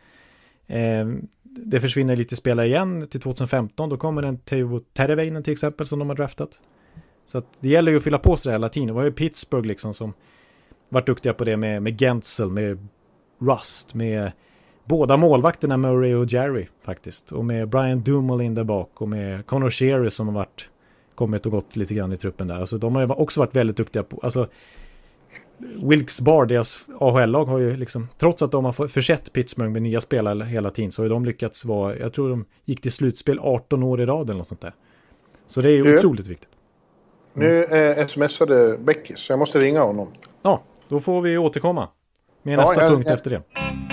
Det försvinner lite spelare igen till 2015, då kommer en Teuvo Teravainen till exempel som de har draftat. Så att det gäller ju att fylla på sig hela tiden. Det var ju Pittsburgh liksom som varit duktiga på det med Gensel, med Rust, med båda målvakterna Murray och Jerry faktiskt. Och med Brian Dumoulin där bak och med Connor Sheary som har kommit och gått lite grann i truppen där. Alltså de har ju också varit väldigt duktiga på, alltså Wilkes-Barre, deras AHL-lag har ju liksom, trots att de har försett Pittsburgh med nya spelare hela tiden så har de lyckats vara, jag tror de gick till slutspel 18 år i rad eller något sånt där. Så det är ju otroligt viktigt. Nu smsade Beckis så jag måste ringa honom. Ja, då får vi återkomma med nästa punkt efter det.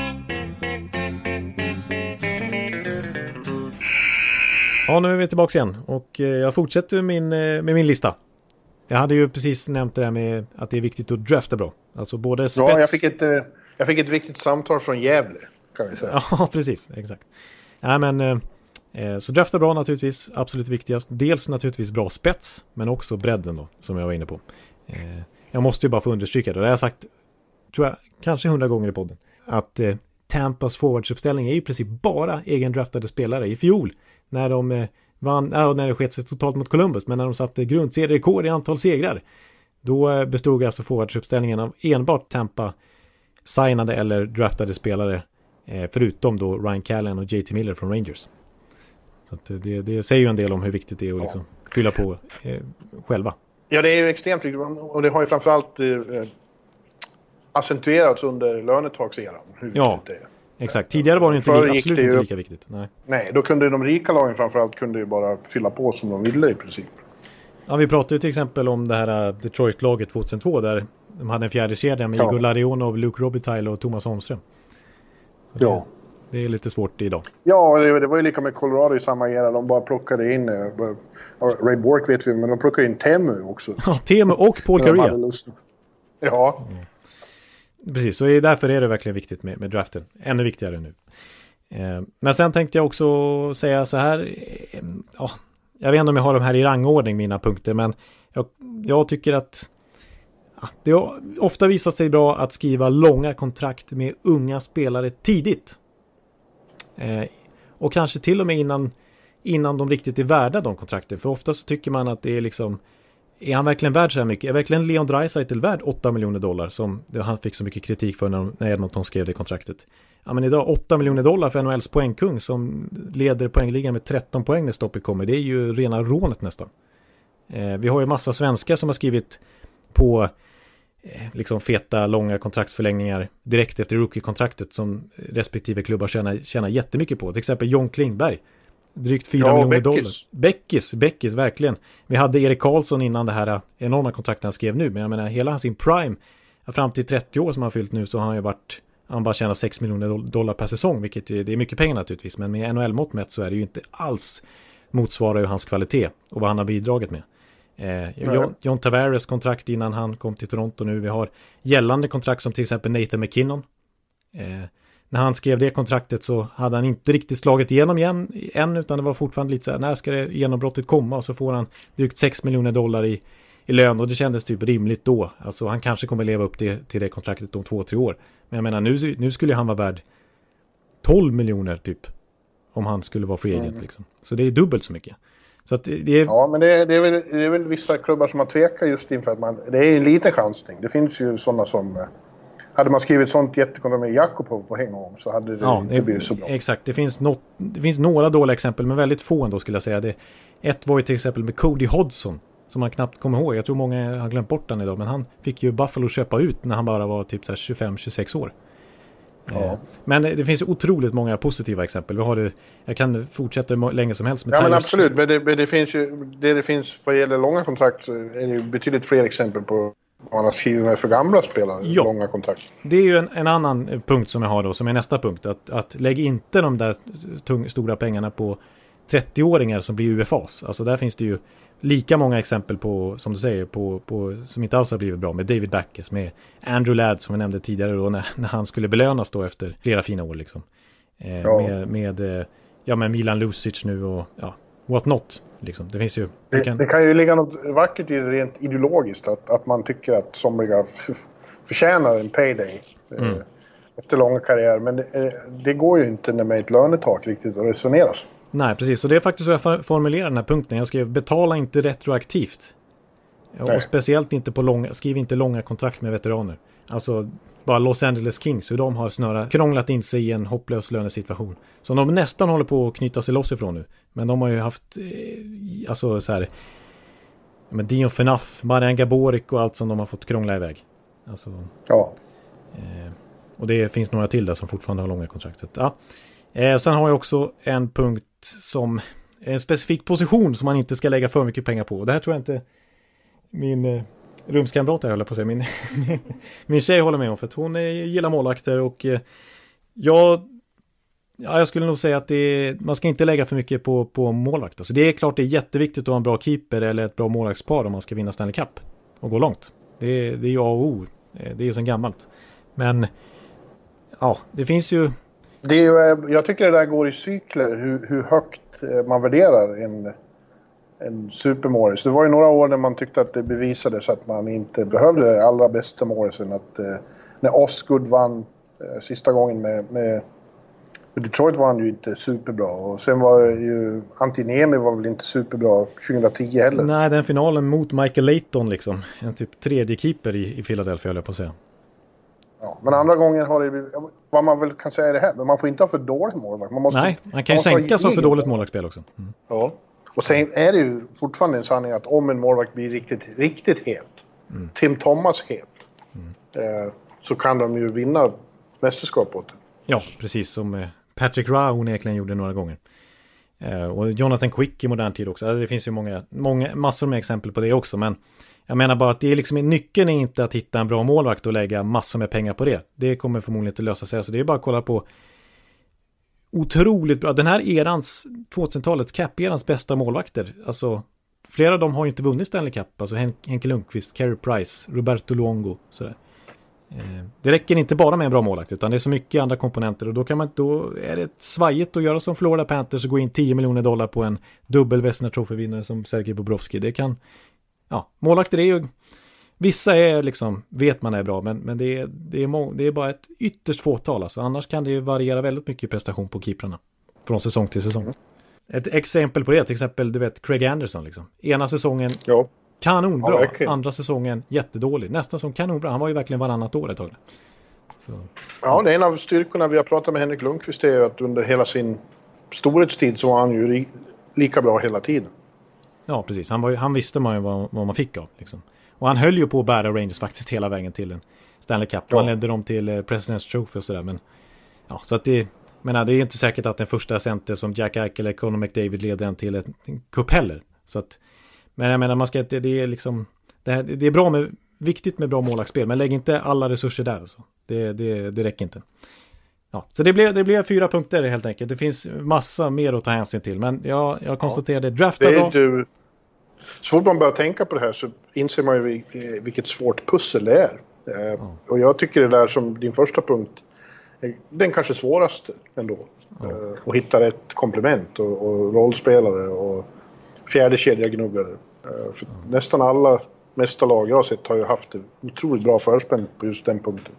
Ja, nu är vi tillbaka igen och jag fortsätter med min lista. Jag hade ju precis nämnt det där med att det är viktigt att drafta bra. Alltså både spets... Ja, jag fick ett viktigt samtal från Gävle, kan vi säga. Ja, precis, exakt. Ja, men så drafta bra naturligtvis, absolut viktigast. Dels naturligtvis bra spets, men också bredden då, som jag var inne på. Jag måste ju bara få understryka det. Det har jag sagt, tror jag, kanske 100 gånger i podden. Att Tampas forwardsuppställning är i princip bara egendraftade spelare. I fjol, när de vann, när det skett sig totalt mot Columbus, men när de satte grundserierekord i antal segrar, då bestod alltså forwardsuppställningen av enbart Tampa signade eller draftade spelare förutom då Ryan Callan och JT Miller från Rangers. Så att det säger ju en del om hur viktigt det är att liksom fylla på själva. Ja, det är ju extremt viktigt och det har ju framförallt accentuerats under lönetakseran. Hur viktigt det är. Exakt. Tidigare var det absolut inte lika viktigt. Nej, då kunde de rika lagen framförallt kunde ju bara fylla på som de ville i princip. Ja, vi pratade ju till exempel om det här Detroit-laget 2002 där de hade en fjärde kedja med Igor Larionov, Luke Robitaille och Thomas Holmström. Så det är lite svårt idag. Ja, det var ju lika med Colorado i samma era. De bara plockade in Ray Bork vet vi, men de plockade in Temu också. Ja, Temu och Paul Kariya. Ja. Precis, så därför är det verkligen viktigt med draften. Ännu viktigare nu. Men sen tänkte jag också säga så här. Jag vet inte om jag har de här i rangordning, mina punkter. Men jag tycker att det har ofta visat sig bra att skriva långa kontrakt med unga spelare tidigt. Och kanske till och med innan de riktigt är värda de kontrakten. För ofta så tycker man att det är liksom... Är han verkligen värd så här mycket? Är verkligen Leon Draisaitl värd $8 miljoner som han fick så mycket kritik för när Edmonton skrev det kontraktet? Ja, men idag $8 miljoner för NHLs poängkung som leder poängligan med 13 poäng när stoppet kommer. Det är ju rena rånet nästan. Vi har ju massa svenskar som har skrivit på liksom feta, långa kontraktsförlängningar direkt efter rookie-kontraktet som respektive klubbar tjänar jättemycket på. Till exempel John Klingberg. Drygt $4 miljoner. Beckis, verkligen. Vi hade Erik Karlsson innan det här enorma kontraktet han skrev nu. Men jag menar, hela sin prime fram till 30 år som han fyllt nu så har han ju han bara tjänar $6 miljoner per säsong, vilket det är mycket pengar naturligtvis. Men med NHL-mått mätt så är det ju inte alls motsvarar ju hans kvalitet och vad han har bidragit med. John Tavares kontrakt innan han kom till Toronto nu. Vi har gällande kontrakt som till exempel Nathan McKinnon. När han skrev det kontraktet så hade han inte riktigt slagit igenom än utan det var fortfarande lite så här, när ska det genombrottet komma? Och så får han drygt $6 miljoner i lön och det kändes typ rimligt då. Alltså han kanske kommer leva upp till det kontraktet om 2-3 år. Men jag menar nu skulle han vara värd 12 miljoner typ om han skulle vara free agent liksom. Så det är dubbelt så mycket. Så att det är... Ja, men det är väl vissa klubbar som har tvekat just inför att det är en liten chansning. Det finns ju sådana som... Hade man skrivit sånt jättekontrakt med Jakobov på en gång så hade det inte blivit så bra. Exakt, det finns några dåliga exempel men väldigt få ändå skulle jag säga. Ett var ju till exempel med Cody Hodgson som man knappt kommer ihåg. Jag tror många har glömt bort den idag men han fick ju Buffalo köpa ut när han bara var typ 25-26 år. Ja. Men det finns otroligt många positiva exempel. Jag kan fortsätta länge som helst med men absolut, men det finns vad gäller långa kontrakt så är det ju betydligt fler exempel på man har skrivit med för gamla spelare, långa kontrakt. Det är ju en annan punkt som jag har då, som är nästa punkt. Att lägg inte de där stora pengarna på 30-åringar som blir UFAs. Alltså där finns det ju lika många exempel på, som du säger, på som inte alls har blivit bra. Med David Backes, med Andrew Ladd som jag nämnde tidigare då, när han skulle belönas då efter flera fina år liksom. Med Milan Lucic nu och what not. Liksom. Det finns ju... Det kan ju ligga något vackert i rent ideologiskt att man tycker att somliga förtjänar en payday efter långa karriär. Men det går ju inte med ett lönetak riktigt att resoneras. Nej, precis. Så det är faktiskt så jag formulerar den här punkten. Jag skrev betala inte retroaktivt. Och speciellt inte skriv inte långa kontrakt med veteraner. Alltså bara Los Angeles Kings, hur de har krånglat in sig i en hopplös lönesituation. Så de nästan håller på att knyta sig loss ifrån nu. Men de har ju haft alltså så här Dion Phaneuf, Marian Gaborik och allt som de har fått krångla iväg. Alltså, och det finns några till där som fortfarande har långa kontrakt. Sen har jag också en punkt som en specifik position som man inte ska lägga för mycket pengar på. Och det här tror jag inte min rumskamrat höll på att säga. Min tjej håller med om för att hon gillar målvakter och jag skulle nog säga att man ska inte lägga för mycket på målvakt. Alltså det är klart det är jätteviktigt att ha en bra keeper eller ett bra målvaktspar om man ska vinna Stanley Cup och gå långt. Det är ju A och O. Det är ju sedan gammalt. Men det finns ju... jag tycker det där går i cykler hur högt man värderar en supermålis. Det var ju några år när man tyckte att det bevisades att man inte behövde det allra bästa målisen. När Osgood vann sista gången med Detroit var han ju inte superbra. Och sen var ju Antiniemi var väl inte superbra 2010 heller. Nej, den finalen mot Michael Layton liksom. En typ tredje keeper i Philadelphia höll jag på att säga. Ja, men andra gången har det vad man väl kan säga är det här, men man får inte ha för dålig målvakt. Man kan ju sänka sig för dåligt målvaktsspel också. Mm. Ja, och sen är det ju fortfarande en sanning att om en målvakt blir riktigt het, Tim Thomas het, så kan de ju vinna mästerskap åt det. Ja, precis som Patrick Roy onekligen gjorde några gånger. Och Jonathan Quick i modern tid också. Det finns ju massor med exempel på det också, men jag menar bara att det är liksom, nyckeln är inte att hitta en bra målvakt och lägga massor med pengar på det. Det kommer förmodligen inte lösa sig. Så det är bara att kolla på otroligt bra. Den här erans, 2000-talets cap-erans bästa målvakter. Alltså, flera av dem har ju inte vunnit Stanley Cup. Alltså Henke Lundqvist, Carey Price, Roberto Luongo. Sådär. Det räcker inte bara med en bra målvakt, utan det är så mycket andra komponenter. Och då är det ett svajigt att göra som Florida Panthers och gå in $10 miljoner på en dubbel Vezina Trophy-vinnare som Sergej Bobrovsky. Det kan... Ja, målvakter är ju... Vissa är liksom, vet man är bra, men det är bara ett ytterst fåtal. Alltså. Annars kan det ju variera väldigt mycket prestation på keeprarna. Från säsong till säsong. Ett exempel på det, till exempel, du vet, Craig Anderson liksom. Ena säsongen kanonbra, andra säsongen jättedålig. Nästa säsong kanonbra, han var ju verkligen varannat år ett tag. Så. Ja, det är en av styrkorna vi har pratat med Henrik Lundqvist är att under hela sin storhetstid så var han ju lika bra hela tiden. Ja, precis. Han visste man ju vad man fick av. Liksom. Och han höll ju på att bära Rangers faktiskt hela vägen till en Stanley Cup. Ja. Han ledde dem till President's Trophy och sådär. Men, ja, så att det är inte säkert att den första center som Jack Eichel eller Conor McDavid ledde en till en cup heller. Så att, men jag menar, man ska inte, det är liksom, det är bra viktigt med bra målvaktsspel, men lägg inte alla resurser där. Alltså. Det räcker inte. Ja, så det blev 4 punkter helt enkelt. Det finns massa mer att ta hänsyn till. Men jag konstaterade drafta bra. Så fort man börjar tänka på det här så inser man ju vilket svårt pussel det är. Och jag tycker det där som din första punkt, den kanske svåraste ändå. Att hitta rätt komplement och rollspelare och fjärde kedjagnuggare. För nästan alla mästarlag jag har sett har ju haft otroligt bra förspänn på just den punkten.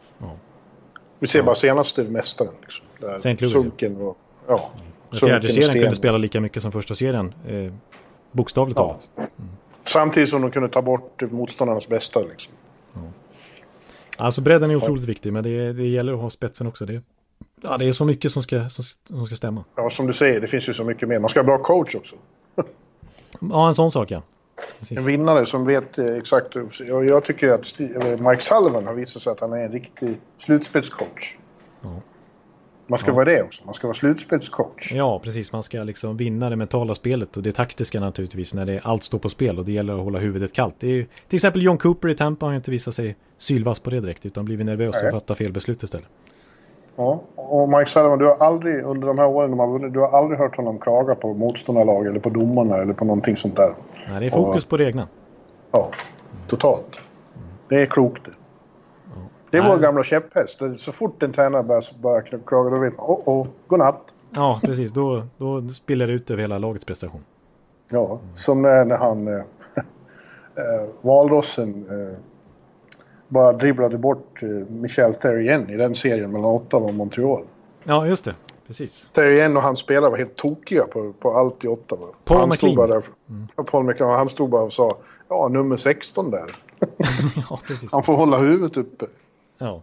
Vi ser bara senaste mästaren. Liksom, Sunken och... Ja, fjärde serien kunde spela lika mycket som första serien. Bokstavligt talat. Samtidigt som de kunde ta bort motståndarnas bästa. Liksom. Ja. Alltså bredden är otroligt viktig, men det gäller att ha spetsen också. Det är så mycket som ska stämma. Ja, som du säger, det finns ju så mycket mer. Man ska ha bra coach också. Ja, en sån sak, ja. Precis. En vinnare som vet exakt. Jag tycker att Mike Sullivan har visat sig att han är en riktig slutspelscoach. Ja. Man ska vara det också. Man ska vara slutspelscoach. Ja, precis. Man ska liksom vinna det mentala spelet och det taktiska naturligtvis när allt står på spel och det gäller att hålla huvudet kallt. Det är ju, till exempel John Cooper i Tampa har inte visat sig sylvass på det direkt utan blivit nervös och fattar fel beslut istället. Ja, och Mike Sullivan, du har aldrig under de här åren du har aldrig hört honom klaga på motståndarlag eller på domarna eller på någonting sånt där. Nej, det är fokus på det egna. Ja, totalt. Det är klokt det. Det är vår gamla käpphäst. Så fort en tränare börjar klaga, då vet man, godnatt. Ja, precis. Då spiller det ut över hela lagets prestation. Ja, som när han Valrossen bara dribblade bort Michel Therrien i den serien mellan Ottawa och Montreal. Ja, just det. Precis. Therrien och han spelare var helt tokiga på allt i Ottawa. Paul McLean. Paul McLean, han stod bara och sa, nummer 16 där. Ja, precis. Han får hålla huvudet uppe. Ja.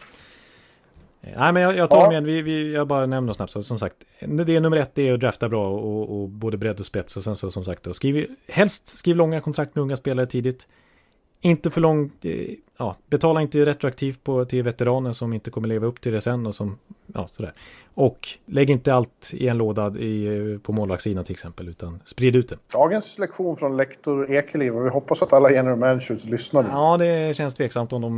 Nej, men jag tar med jag bara nämner snabbt så som sagt. Det är nummer 1, det är att drafta bra och både bredd och spets och sen så som sagt då, skriv långa kontrakt med unga spelare tidigt. Inte för långt, betala inte retroaktivt till veteraner som inte kommer leva upp till det sen och som, sådär. Och lägg inte allt i en låda på målvaktssidan till exempel, utan sprid ut det. Dagens lektion från lektor Ekeliv, och vi hoppas att alla general managers lyssnar. Ja, det känns tveksamt om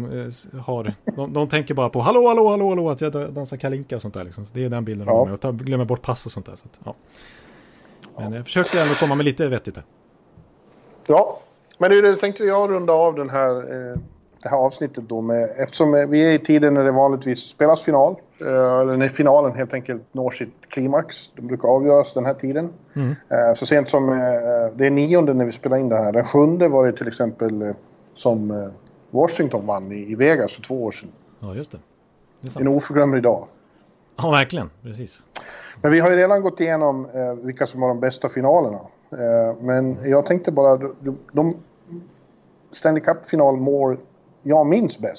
de tänker bara på hallå att jag dansar Kalinka och sånt där liksom. Så det är den bilden de har med och glömmer bort pass och sånt där. Så att, Men jag försökte ändå komma med lite vettigt där. Ja. Men det tänkte jag runda av det här avsnittet då med, eftersom vi är i tiden när det vanligtvis spelas final, eller när finalen helt enkelt når sitt klimax. De brukar avgöras den här tiden. Så sent som det är 9:e när vi spelar in det här. Den 7:e var det till exempel som Washington vann i Vegas för 2 år sedan. Ja, just det. Det är en oförglömlig dag. Ja, verkligen. Precis. Men vi har ju redan gått igenom vilka som var de bästa finalerna. Men jag tänkte bara, de Stanley Cup-final jag minns bäst.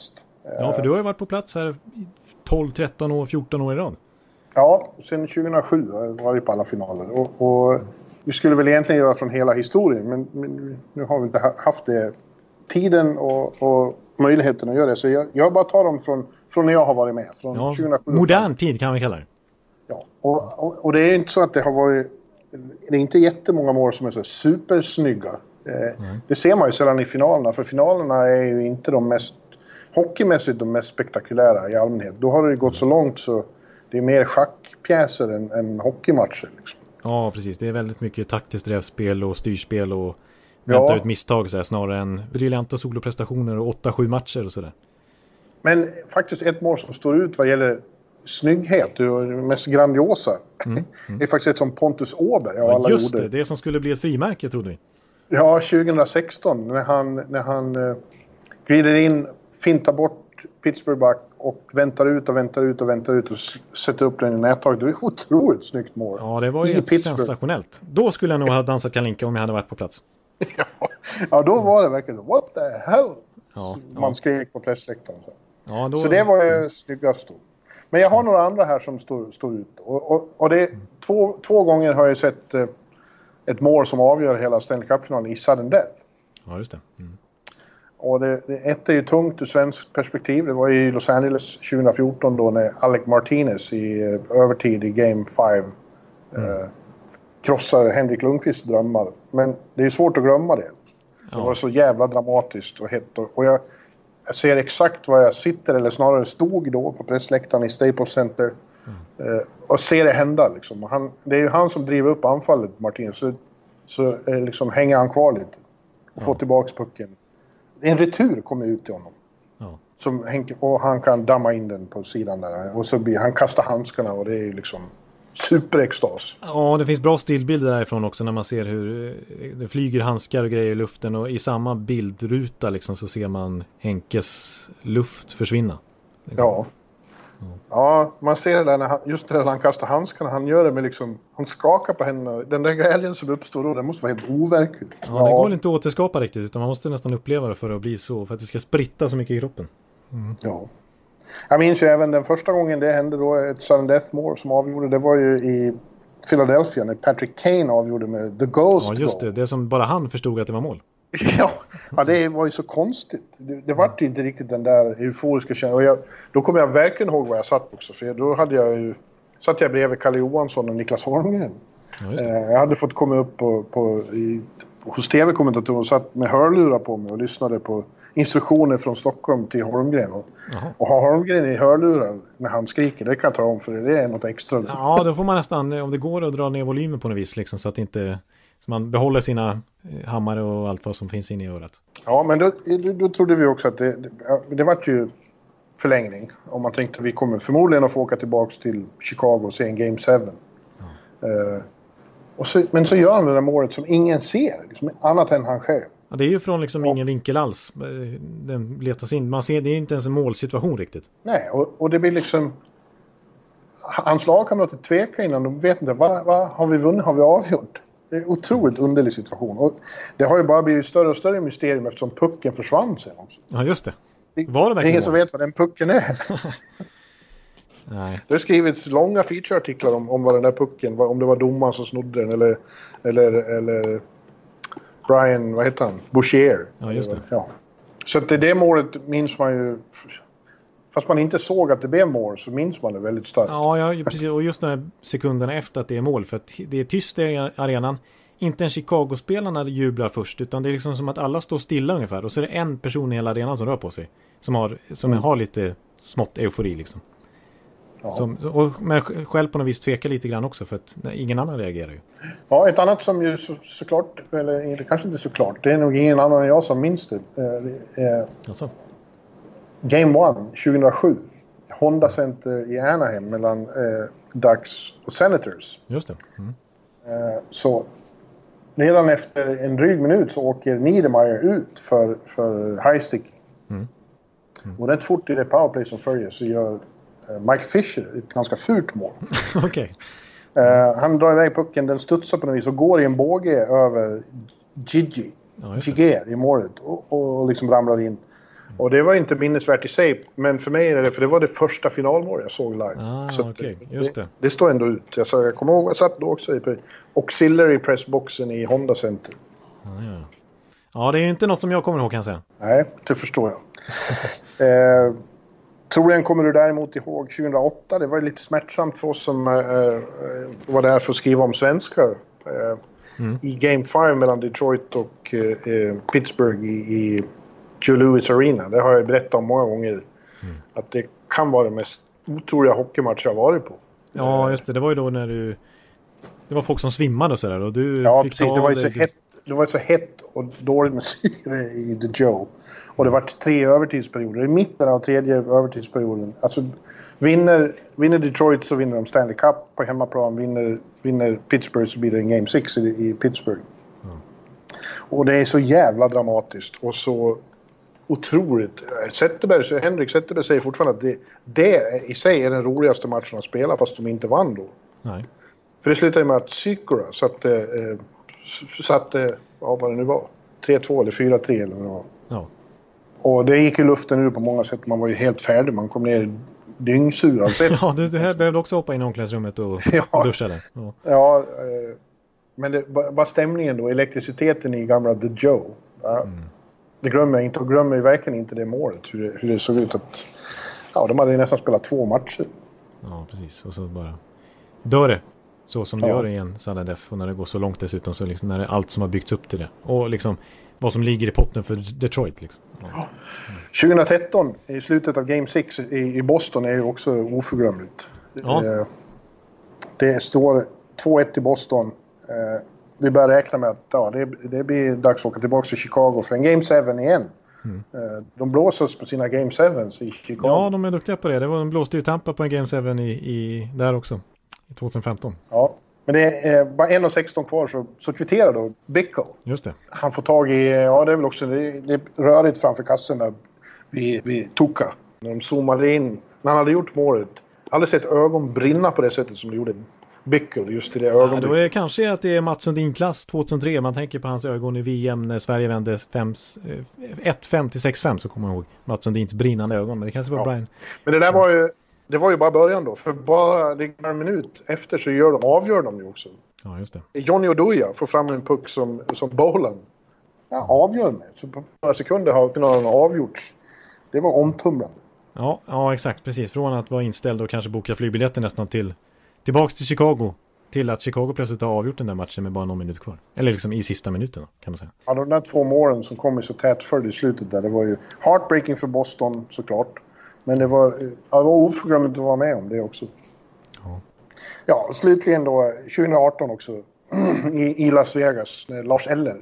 Ja, för du har ju varit på plats här 12, 13 år, 14 år i rad. Ja, sen 2007 har jag varit på alla finaler. Och vi skulle väl egentligen göra från hela historien, men nu har vi inte haft det tiden och möjligheten att göra det. Så jag bara tar dem från när jag har varit med. Från 2007. Modern tid kan vi kalla det. Ja, och det är inte så att det har varit... Det är inte jättemånga mål som är så supersnygga. Det ser man ju sällan i finalerna. För finalerna är ju inte de mest... Hockeymässigt de mest spektakulära i allmänhet. Då har det gått så långt så det är mer schackpjäser än hockeymatcher. Liksom. Ja, precis. Det är väldigt mycket taktiskt rävspel och styrspel och vänta ut misstag så här, snarare än briljanta soloprestationer och 8-7 matcher och sådär. Men faktiskt ett mål som står ut vad gäller snygghet och det mest grandiosa det är faktiskt ett som Pontus Åberg av alla just gjorde. Det som skulle bli ett frimärke trodde vi. Ja, 2016 när han glider in, fintar bort Pittsburgh back och väntar ut och sätter upp den i nättaget. Det är ett otroligt snyggt mål. Ja, det var ju sensationellt. Då skulle jag nog ha dansat Kalinka om jag hade varit på plats. Ja, då var det verkligen what the hell? Ja, man skrek på pressläktaren. Så det var ju snyggast då. Men jag har några andra här som står ut. Och det är två gånger har jag sett ett mål som avgör hela Stanley Cup-finalen i sudden death. Ja, just det. Och ett är ju tungt ur svensk perspektiv. Det var i Los Angeles 2014 då när Alec Martinez i övertid i Game 5 krossade Henrik Lundqvists drömmar. Men det är svårt att glömma det. Det var så jävla dramatiskt och hett. Och jag ser exakt var jag sitter, eller snarare stod då på pressläktaren i Staples Center. Och ser det hända liksom. Det är ju han som driver upp anfallet, Martinez. Så liksom hänger han kvar lite och får tillbaks pucken. En retur kommer ut till honom. Och han kan damma in den på sidan där. Och så han kastar handskarna och det är liksom superextas. Ja, det finns bra stillbilder därifrån också när man ser hur det flyger handskar och grejer i luften. Och i samma bildruta liksom, så ser man Henkes luft försvinna. Liksom. Ja, man ser det där just när han kastar handskarna. Han gör det med liksom, han skakar på händerna. Den där glädjen som uppstår då, den måste vara helt overklig. Ja, det går inte att återskapa riktigt, utan man måste nästan uppleva det för att bli så, för att det ska spritta så mycket i kroppen. Ja. Jag minns ju även den första gången det hände då, ett sudden death mål som avgjorde, det var ju i Philadelphia när Patrick Kane avgjorde med The Ghost. Ja, just det. Det som bara han förstod att det var mål. Ja, det var ju så konstigt. Det var ju inte riktigt den där euforiska känslan. Och då kommer jag verkligen ihåg var jag satt också. För då satt jag bredvid Kalle Johansson och Niklas Holmgren. Ja, jag hade fått komma upp hos tv-kommentatorn och satt med hörlurar på mig och lyssnade på instruktioner från Stockholm till Holmgren. Och ha Holmgren i hörlurar när han skriker, det kan jag ta om för det är något extra. Ja, då får man nästan, om det går att dra ner volymen på något vis liksom, så att inte... Så man behåller sina hammare och allt vad som finns inne i örat. Ja, men då trodde vi också att det var ju förlängning. Om man tänkte att vi kommer förmodligen att få åka tillbaka till Chicago och se en Game 7. Men så gör han det där målet som ingen ser. Liksom, annat än han själv. Ja, det är ju från liksom ingen vinkel alls. Den letas in. Man ser, det är inte ens en målsituation riktigt. Nej, och det blir liksom... Hans lagkamrater tveka innan. De vet inte, vad har vi vunnit? Har vi avgjort? Det är en otroligt underlig situation. Och det har ju bara blivit större och större mysterium eftersom pucken försvann sen också. Ja, just det. Var det ingen som vet vad den pucken är. Nej. Det har skrivits långa featureartiklar om vad den där pucken, om det var domaren som snodde den eller Brian, vad heter han? Boucher. Ja, just det. Ja. Så att det målet minns man ju, fast man inte såg att det blev mål så minns man det väldigt starkt. Ja, precis. Och just de här sekunderna efter att det är mål, för att det är tyst i arenan. Inte en Chicago-spelarna jublar först, utan det är liksom som att alla står stilla ungefär. Och så är det en person i hela arenan som rör på sig. Som har lite smått eufori liksom. Ja. Men själv på något vis tvekar lite grann också, för att ingen annan reagerar ju. Ja, ett annat som ju såklart, eller kanske inte såklart, det är nog ingen annan än jag som minns det. Alltså. Game 1, 2007. Honda Center i Anaheim mellan Ducks och Senators. Just det. Så redan efter en dryg minut så åker Niedermayer ut för high sticking. Och rätt fort i det powerplay som följer så gör Mike Fisher ett ganska fult mål. Okay. Han drar iväg pucken, den studsar på något vis och går i en båge över Giger i målet och liksom ramlar in. Och det var inte minnesvärt i sig, men för mig är det, för det var det första finalmål jag såg live. Så okay. Just det. Det står ändå ut. Jag kommer ihåg, jag satt då också i auxiliary pressboxen i Honda Center. Ja, det är inte något som jag kommer ihåg, kan jag säga. Nej, det förstår jag. Troligen kommer du däremot ihåg 2008. Det var lite smärtsamt för oss som var där för att skriva om svenskar. I Game 5 mellan Detroit och Pittsburgh i Joe Louis Arena. Det har jag berättat om många gånger. Att det kan vara den mest otroliga hockeymatch jag varit på. Ja, just det. Det var ju då när det var folk som svimmade och sådär. Och du fick precis. Det var så hett och dåligt med syre i The Joe. Och det var 3 övertidsperioder. I mitten av 3:e övertidsperioden. Alltså vinner Detroit så vinner de Stanley Cup på hemmaplan. Vinner Pittsburgh så blir det en Game 6 i Pittsburgh. Och det är så jävla dramatiskt. Och så otroligt. Henrik Zetterberg säger fortfarande att det i sig är den roligaste matchen att spela, fast de inte vann då. Nej. För det slutade med att Sykora satte vad det nu var, 3-2 eller 4-3 eller vad det var. Ja. Och det gick i luften nu på många sätt. Man var ju helt färdig. Man kom ner dyngsur. Alltså. Ja, det här behövde också hoppa in i omklädningsrummet och duscha där. Men det var stämningen då, elektriciteten i gamla The Joe. Det glömmer jag inte, och glömmer verkligen inte det målet. Hur det såg ut att de hade nästan spelat 2 matcher. Ja, precis. Och så bara dör det. Så som det gör i en Sudden Death. Och när det går så långt dessutom, så liksom när det är allt som har byggts upp till det. Och liksom vad som ligger i potten för Detroit liksom. 2013 i slutet av Game 6 i Boston är ju också oförglömligt. Det står 2-1 i Boston. Vi börjar räkna med att det blir dags att åka tillbaka till Chicago för en Game 7 igen. De blåses på sina Game 7s i Chicago. Ja, de är duktiga på det. De blåste ju Tampa på en Game 7 i där också. I 2015. Ja, men det är bara 1:16 kvar så kvitterar då Bickle. Just det. Han får tag i, det är väl också det är rörigt framför kassen där vid Tuka. När de zoomade in, när han hade gjort målet. Aldrig sett ögon brinna på det sättet som det gjorde Bickle just i det ögonblicket. Då är det kanske att det är Mats Sundin-klass 2003. Man tänker på hans ögon i VM när Sverige vände 1-5 till 6-5, så kommer jag ihåg Mats Sundins brinnande ögon. Men det kanske var Brian. Men det där var ju bara början då. För bara en minut efter så avgör de ju också. Ja, just det. Johnny Oduya får fram en puck som Boland. Ja, avgör med. Så på några sekunder har finalen avgjorts. Det var omtumlande. Ja, exakt. Precis. Från att vara inställd och kanske boka flygbiljetten nästan tillbaks till Chicago. Till att Chicago plötsligt har avgjort den där matchen med bara någon minut kvar. Eller liksom i sista minuten kan man säga. Ja, de där 2 målen som kom i så tätt för i slutet där. Det var ju heartbreaking för Boston såklart. Men det var oförglömligt att vara med om det också. Ja, slutligen då 2018 också i Las Vegas när Lars Eller,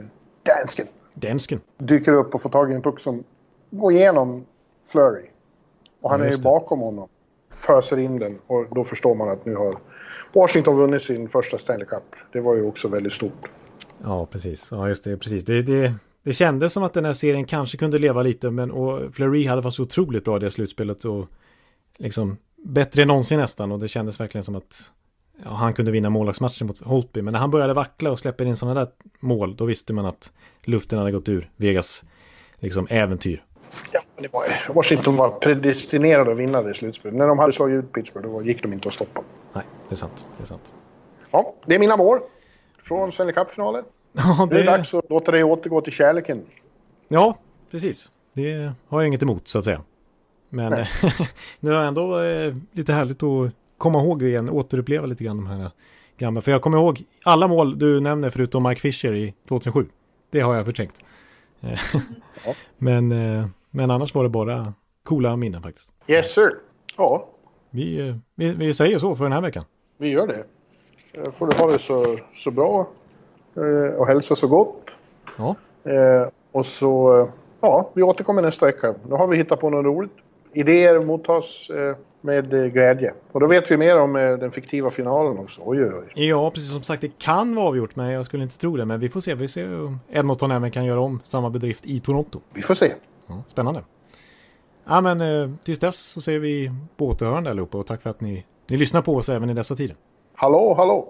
dansken, dyker upp och får tag i en puck som går igenom Fleury. Och han är ju bakom honom. Föser in den, och då förstår man att nu har Washington vunnit sin första Stanley Cup. Det var ju också väldigt stort. Ja, precis. Ja, just det. Precis. Det kändes som att den här serien kanske kunde leva lite, och Fleury hade varit så otroligt bra i det slutspelet och liksom bättre än någonsin nästan, och det kändes verkligen som att han kunde vinna målvaktsmatchen mot Holtby, men när han började vackla och släpper in sådana där mål, då visste man att luften hade gått ur Vegas liksom äventyr. Ja, det var, Washington var predestinerade att vinna det slutspelet. När de hade slagit ut Pittsburgh, då gick de inte att stoppa. Nej, det är sant. Ja, det är mina mål från Stanley Cup-finalen. Ja, det är dags att låta det återgå till kärleken. Ja, precis. Det har jag inget emot, så att säga. Men det är ändå lite härligt att komma ihåg det igen, återuppleva lite grann de här gamla. För jag kommer ihåg alla mål du nämner förutom Mike Fisher i 2007. Det har jag förträngt. Ja. Men annars var det bara coola minnen faktiskt. Yes sir. Ja. Vi säger så för den här veckan. Vi gör det. Får du ha det så bra och hälsa så gott. Ja. Och så vi återkommer nästa vecka. Då har vi hittat på något roligt. Idéer mottas med glädje. Och då vet vi mer om den fiktiva finalen också. Oj. Ja, precis som sagt, det kan vara avgjort, men jag skulle inte tro det. Men vi får se. Vi ser om Edmonton även kan göra om samma bedrift i Toronto. Vi får se. Ja, spännande. Ja, men tills dess så ser vi på återhörande allihopa. Och tack för att ni lyssnar på oss även i dessa tider. Hallå.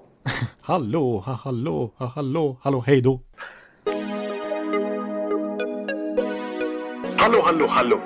Hallå, hej då. Hallå, hallå, hallå.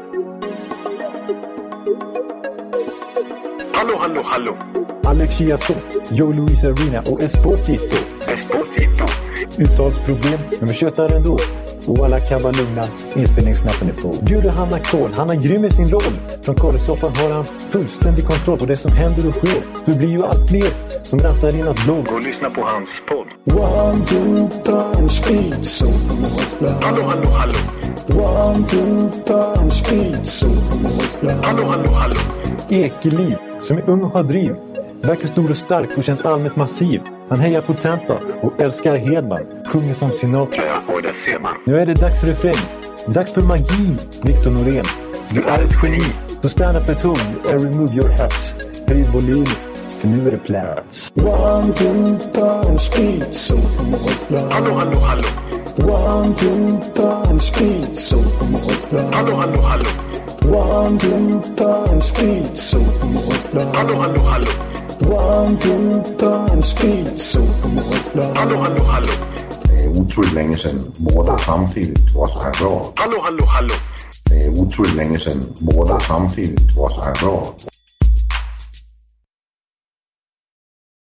Hallå, hallå, hallå. Alex Chiazot, Joe Luis Arena och Esposito. Uttalsproblem, men vi tjötar ändå. Och alla kan vara lugna, inspelningsknappen är på. Bjuder Hanna Kohl, han är grym i sin roll. Från Kållesoffan har han fullständig kontroll på det som händer och sker. Det blir ju allt fler som rattar in hans blogg. Och lyssna på hans podd. 1, 2, punch, speed, so. Hallå, hallå, hallå. 1, 2, punch, speed, so. Hallå, hallå, hallå. Ekeliv, som är ung och har driv. Verkar stor och stark och känns allmänt massiv. Han hejar på Tampa och älskar Hedman. Sjunger som Sinatra. Ja, och det ser man. Nu är det dags för refräng. Dags för magi, Victor Norén. Du är ett geni. Så stand up at home and remove your hats. Höj volym, för nu är det plats. 1, 2, punch, speed, so. Hallå, hallå, hallå. 1, 2, punch, speed, so. Hallå, hallå, hallå. 1, 2, punch, speed, so. Hallå, hallå, hallå. 1, 2, punch, speed, so. Hallå, hallå, hallå. Det är otroligt länge sedan båda samtidigt var så här bra. Hallå, hallå, hallå. Det är otroligt länge sedan båda samtidigt var så här bra.